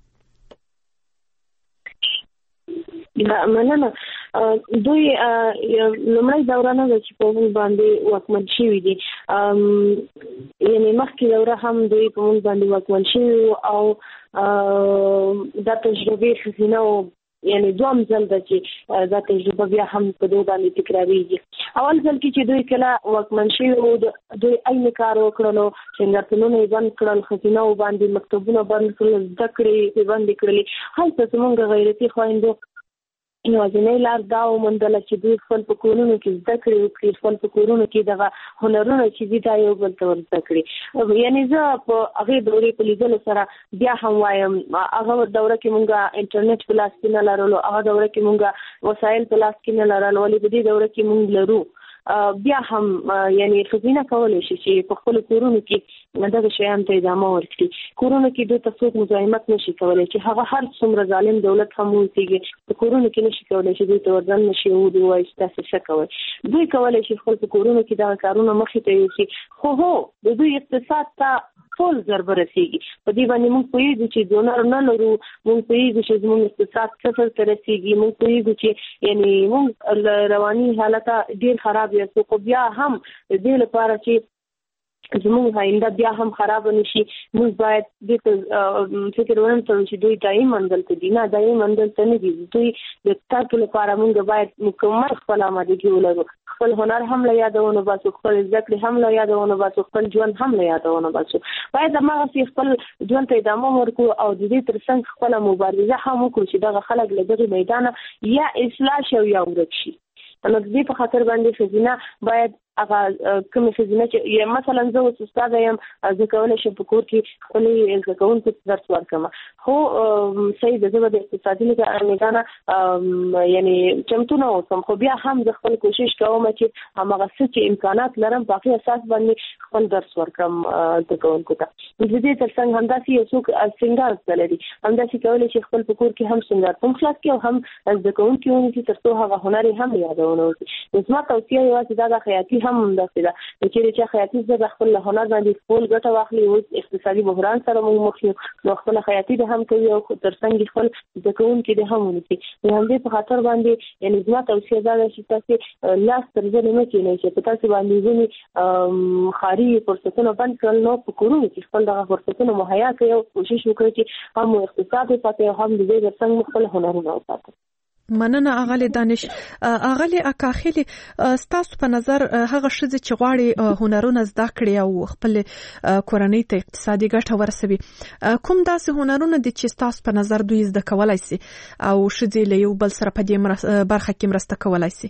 مننه. دوی لمړی دورانه چې په موږ باندې واکمن شوي دي، یعنی مخکې دوره هم دوی په موږ باندې واکمن شوي او دا تجربه خزینه او یعنی دوم ځل ده چې دا تجربه بیا هم په دوی باندې تکراریږي. اول ځل کې چې دوی کله واکمن شوي او دوی عین کار وکړلو، څنګه یې بند کړل، خزینه باندې مکتبونه بند کړل، زده کړې بند کړلې. هلته زموږ غیرتي خویندو یوازینۍ لار دا وموندله چې دوی خپل په کورونو کې زده کړې وکړي، خپل په کورونو کې دغه هنرونه چې دي دا یو بل ته ور زده کړي. یعنی زه په هغې دورې په لیدلو سره بیا هم وایم هغه دوره کې مونږ انټرنیټ په لاس کې نه لرلو، هغه دوره کې مونږ وسایل په لاس کې نه لرل، ولې په دې دوره کې مونږ لرو. بیا هم یعنی خزینه کولای شي چې په خپل کورونو کې دغه شیان ته ادامه ورکړي. کورونو کې دوی ته څوک مزاحمت نشي کولای چې هغه هر څومره ظالم دولت هم وسیږي په کورونو کې نشي کولای چې دوی ته ورځن نشي او دوی وایي تاسو څه کوئ. دوی کولای شي خپل کورونو کې دا کارونه مخې ته یوسي، خو د دوی اقتصاد ته ټول ضربه رسیږي. په دې باندې موږ پوهیږو چې ډونر نه لرو، موږ پوهیږو چې زموږ اقتصاد صفر ته رسیږي، موږ پوهیږو چې یعنی موږ رواني حالت ډیر خراب یو، خو بیا هم دې لپاره چې زموږ آینده بیا هم خراب نشي موږ باید دې فکر ونکړو چې دوی دایي منزل ته دي. نه، دایي منزل ته نه دي. دوی د تاسو لپاره موږ باید مکمل خپل آمادګي ولرو، خپل هنر هم له یادونه باسو، خپل ذکر هم له یادونه باسو، خپل ژوند هم له یادونه باسو. باید هغه خپل ژوند ته ادامه ورکړو او د دې ترڅنګ خپل مبارزه هم وکړو چې دغه خلک له دغه میدان یا اصلاح شي یا ورک شي. نو د دې په خاطر باندې خزینه باید هغه کوم خزینه چې مثلا زه اوس استاد یم، زه کولای شم په کور کې خپل زده کوونکو ته درس ورکړم، خو صحیح د زه د اقتصادي میدان یعنی چمتو نه اوسم، خو بیا هم زه خپل کوشش کوم چې هماغه څه چې امکانات لرم په هغې اساس باندې خپل درس ورکړم زده کوونکو ته. د دې ترڅنګ همداسې یو څوک سینګار زده لري، همداسې کولی شي خپل په کور کې هم سینګار هم خلاص کړي او هم زده کوونکي ونیسي تر څو هغه هنر یې هم یادونه وکړي. زما توصیه یوازې دا ده خیاطي هم همداسې ده، چې خیاطي زده خپل هنر باندې خپل ګټه واخلي. اوس اقتصادي بحران سره موږ مخ یو، نو خپل خیاطي د هم کوي او ترڅنګ خپل زده کوونکي د هم ونیسي. د همدې په خاطر باندې یعنی زما توصیه دا ده چې تاسو لاس تر ځنې مه کښېنئ چې په تاسو باندې ځینې ښاري فرصتونه بند کړل، نو په کورونو کې خپل دغه فرصتونه مهیا کړئ او کوشش وکړئ چې هم اقتصاد وساتئ او هم د دې ترڅنګ خپل هنرونه وساتئ. مننه اغلی دانش. اغلی اکاخیلی ستاسو په نظر هغه شذ چې غواړي هنرونه زده کړي او خپل کورنۍ ته اقتصادي ګټه ورسوي، کوم داسې هنرونه دي چې ستاسو په نظر دوی زده کولای شي او شذ له یو بل سره په دې برخه کې مرسته کولای شي؟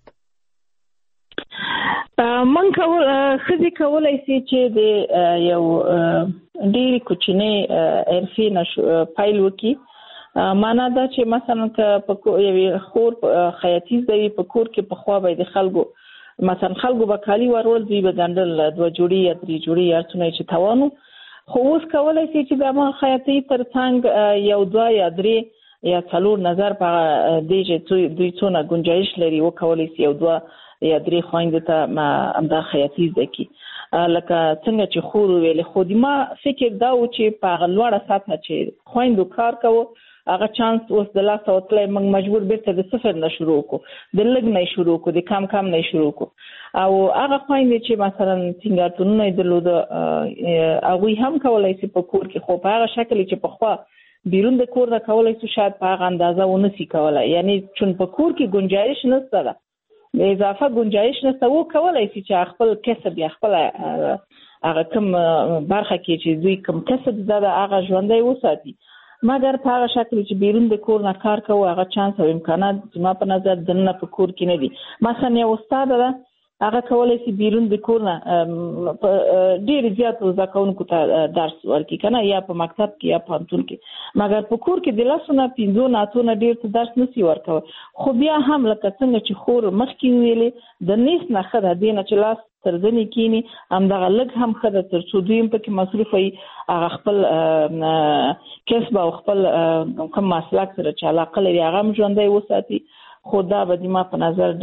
من خزي کولای شي چې د یو ډېری کوچنی عرفي پایل وکي. معنا دا چې مثلا په یو خور خیاطي زوی په کور کې په خوا به د خلکو مثلا خلکو به کالی ورول دی به ګندل 2 جوړي یا 3 جوړي یا څونه چې توانو، خو اوس کولای شي چې د ما خیاطي ترڅنګ یو 2 یا 3 یا 4 نظر په دې چې دوی څونه گنجائش لري او کولای شي یو 2 یا 3 خويند ته امدا خیاطي ځکه لکه څنګه چې خور ویل خو د ما فکر دا و چې په غلوړه ساته چې خويندو کار کوو هغه چانس اوس د لاس او تلای موږ مجبور بیرته د صفر نه شروع کو، د لګ نه شروع کو، د کم نه شروع کو. او هغه خويندې چې مثلا څنګه تونه درلود هغه هم کولای شي په کور کې، خو په هغه شکل چې په خوا بیرون د کور نه کولای شي شاید په هغه اندازه ونه سي کولای، یعنی چون په کور کې گنجائش نشته ده، د اضافه گنجائش نشته، و کولای شي چې خپل کسب یا خپل هغه کوم برخه کې چې دوی کوم کسب زده هغه ژوندۍ وساتي. مګر په هغه شکل چې بیرون د کور نه کار کوو هغه چانس او امکانات زما په نظر دنه په کور کې نه دي. مثلا یو استاد ده هغه کولای شي بیرون د کور نه ډېر زیات زکونکو ته درس ورکړي کنه، یا په مکتب کې یا په پوهنتون کې، مګر په کور کې د لاسونه 15 ناتونه ډېر ته درس نسی ورکوي. خو بیا هم لکه څنګه چې خور مخکې ویلې د نیس نه خره دینه چې لاس ترځنی کینی هم دغه لګ هم خره تر څو دویم په کې مصرف وي هغه خپل کسب او خپل کوم مسلک سره چې علاقه لري هغه هم ژوندۍ وساتي. خو دا به د ما په نظر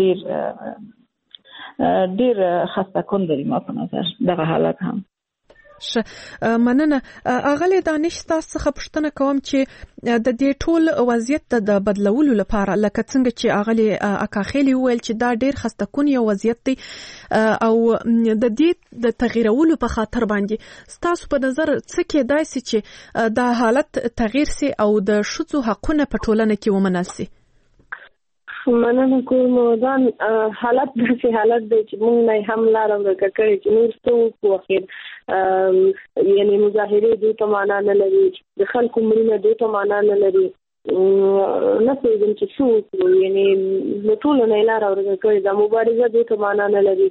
ډیر خسته کون دی ما په نظر دغه حالت هم. مننه اغلی دانش تاسو څخه پوښتنه کوم چې د دې ټول وضعیت د بدلولو لپاره لکه څنګه چې اغلی اکاخیلی ویل چې دا ډیر خسته کون یو وضعیت دی او د دې د تغییرولو په خاطر باندې تاسو په نظر څه کېدای شي چې دا حالت تغییر سي او د شذو حقونه په ټولنه کې ومنل سي؟ مننه کوم دا حالت داسې حالت دی چې موږ نه هم لار ورکړه کړې چې نور څه وکړو، یعنی مظاهره دوی ته معنا نه لري، د خلکو مړینه دوی ته معنا نه لري، نه پېژنم چې څه وکړو، یعنی د ټولو نه لار ورکړه کړې دا مبارزه دوی ته معنا نه لري.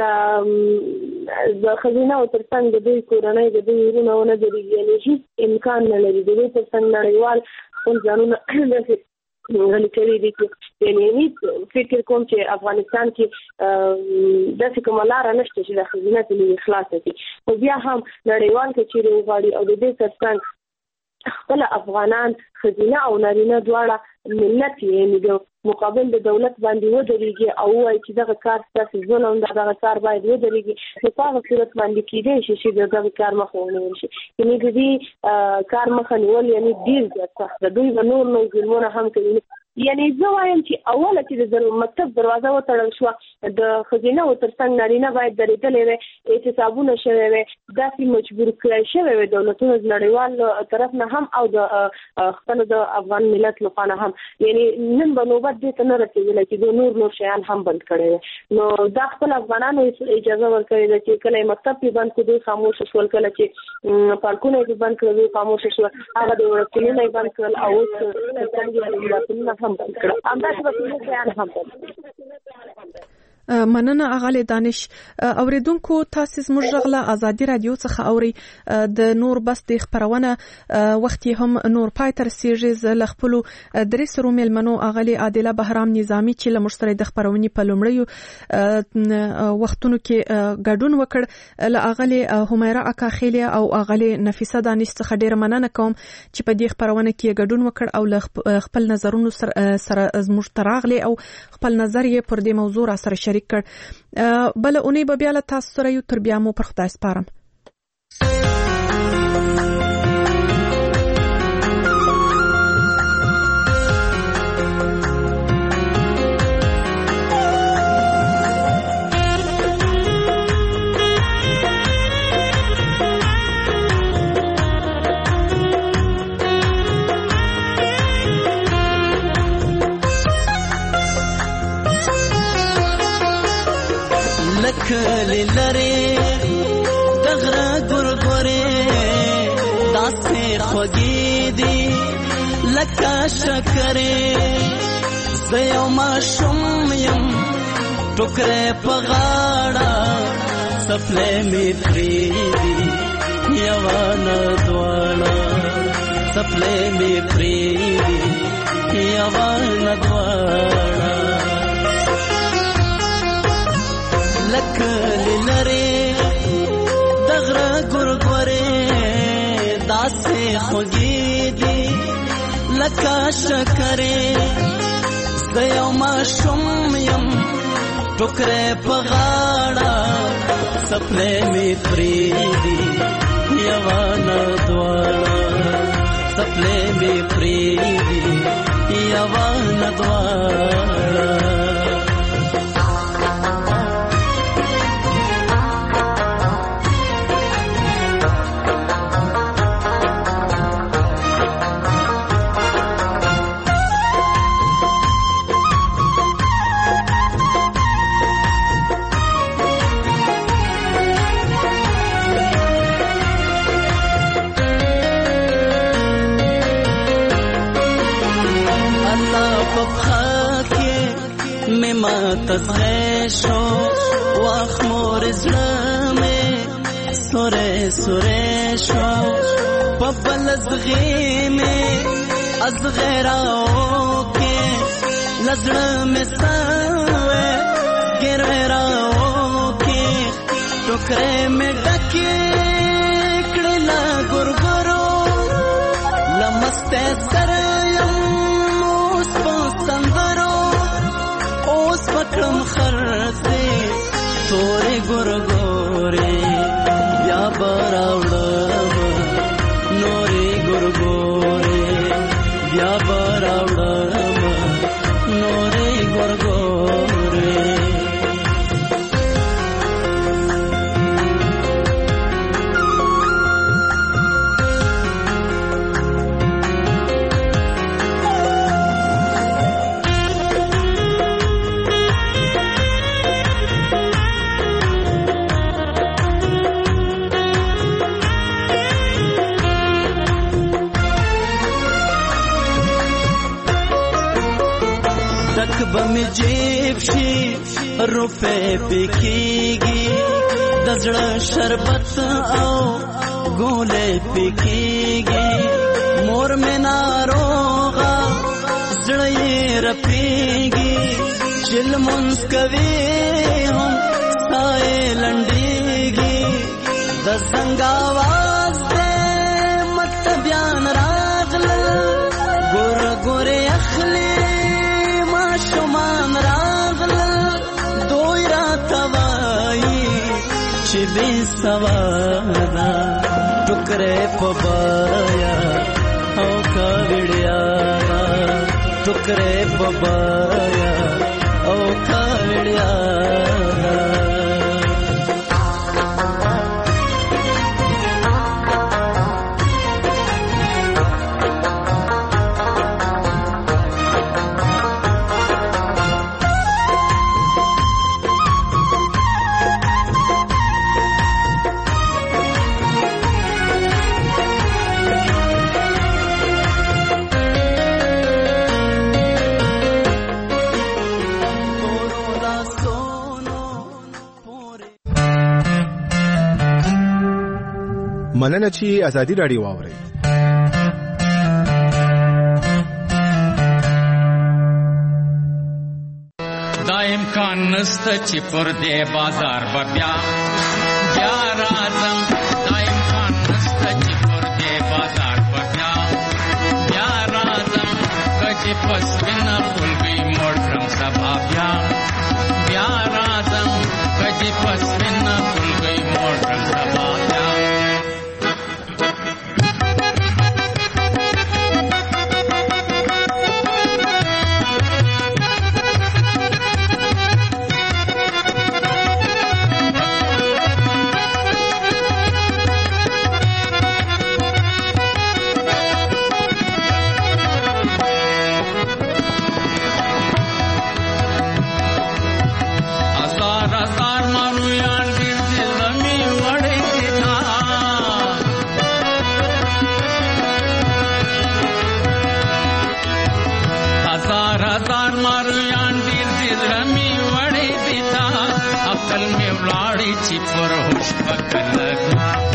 که د خزینه او ترڅنګ د دوی کورنۍ د دوی ورونه ونه درېږي، یعنی هیڅ امکان نه لري د دوی ترڅنګ نړیوال خپل ځانونه غلی کړی دي. یعنی فکر کوم چې افغانستان کې داسې کومه لاره نشته چې د خزینه ته خلاصه شي، خو بیا هم نړیوال کچېرې وغواړي او د دې ترڅنګ خپل افغانان خزینه او نارینه دواړه ملت یعنی د مقابل د دولت باندې ودرېږي او وایي چې دغه کار ستاسو ظلم ده، دغه کار باید ودرېږي. نو په هغه صورت باندې کېدای شي چې دغه کار مخه ونیول شي. یعنی د دې کار مخه نیول یعنی ډېر زیات سخت ده. دوی به نور ظلمونه هم کوي. یعنی زه وایم چې اوله چې د مکتب دروازه وتړل شوه د خزینه او ترڅنګ نارینه باید درېدلې وي، احتسابونه شوی وي، داسې مجبور کړی شوی وي دولتونه نړیوال طرف نه هم او د خپل د افغان ملت لپاره هم. یعنی نن به نوبت دې ته نه رسېدلی چې د نور شیان هم بند کړی وي. نو دا خپل افغانانو اجازه ورکړې ده چې کله مکتب یې بند کړو دوی خاموش شول، کله چې پارکونه یې بند کړل دوی خاموش شول، هغه د وړکتونونه یې بند کړل او اوس څنګه هم بند کړل. همداسې به ټول شیان هم بند کړل. مننه اغلی دانش. اوریدونکو تاسو زموږ غږ له ازادي رادیو څخه اوري. د نور بس د خبرونه وخت هم نور پای تر سیریز ل خپل درې سرو ملمنو اغلی عادله بهرام نظامی چې له مشتري د خبرونې په لومړیو وختونو کې ګډون وکړ، له اغلی همیرا اکاخیلی او اغلی نفیسه دانش څخه ډیر مننه کوم چې په دې خبرونه کې ګډون وکړ او له خپل نظرونو سره زموږ تراغلی او خپل نظر یې پر دې موضوع سره شریک کړ. بل اونۍ به بیا له تاسو سره یو، تر بیا مو پر خدای سپارم. لکلی لری دغره ګورګورې داسې خوږې دي لکه شکرې زه یو ماشوم یم ټوکرې په غاړه څپلۍ مې پرېږدي یوه نه دواړه څپلۍ مې پرېږدي یوه نه دواړه لکلی لری دغره ګورګورې داسې خوږې دي لکه شکرې زه یو ماشوم یم ټوکرې په غاړه څپلۍ مې پرېږدي یوه نه دواړه څپلۍ مې پرېږدي یوه نه دواړه تزغشو واخ مور زلمه سوره سوره شو پبل زغیمه از غیراو کې لزړه سوه ګرراو کې ټوکرې مې ډکې کړه لا ګورګورو لمسته سره یم اوس په سندرو پکړم خرڅه تورې ګورګورې بیا براوړم نورې ګورګورې بیا براوړم نورې ګورګورې بمی جیب شي روپے پکېږي د زړه شربت او ګولې پکېږي مور مې ناروغه زړه یې رپېږي چې لمونځ کوي هم ساه یې لنډېږي د زنګ اواز دی مطلبیان راغلل ګوره ګورې اخلي شمان راغلل دوی راته وایي چې بې سواده ټوکرې په بایا او کاوړیا ټوکرې په بایا او کاوړیا مننه چې ازادي راډیو واوري. دا امکان نسته چې پر دې بازار بیا راځم دا امکان نسته چې پر دې بازار بیا راځم کچې پس وینا پلګي موټرم سبا بیا راځم کچې پس وینا پلګي موټرم سبا پاگل می ولاړی چې پر هوش پکلګا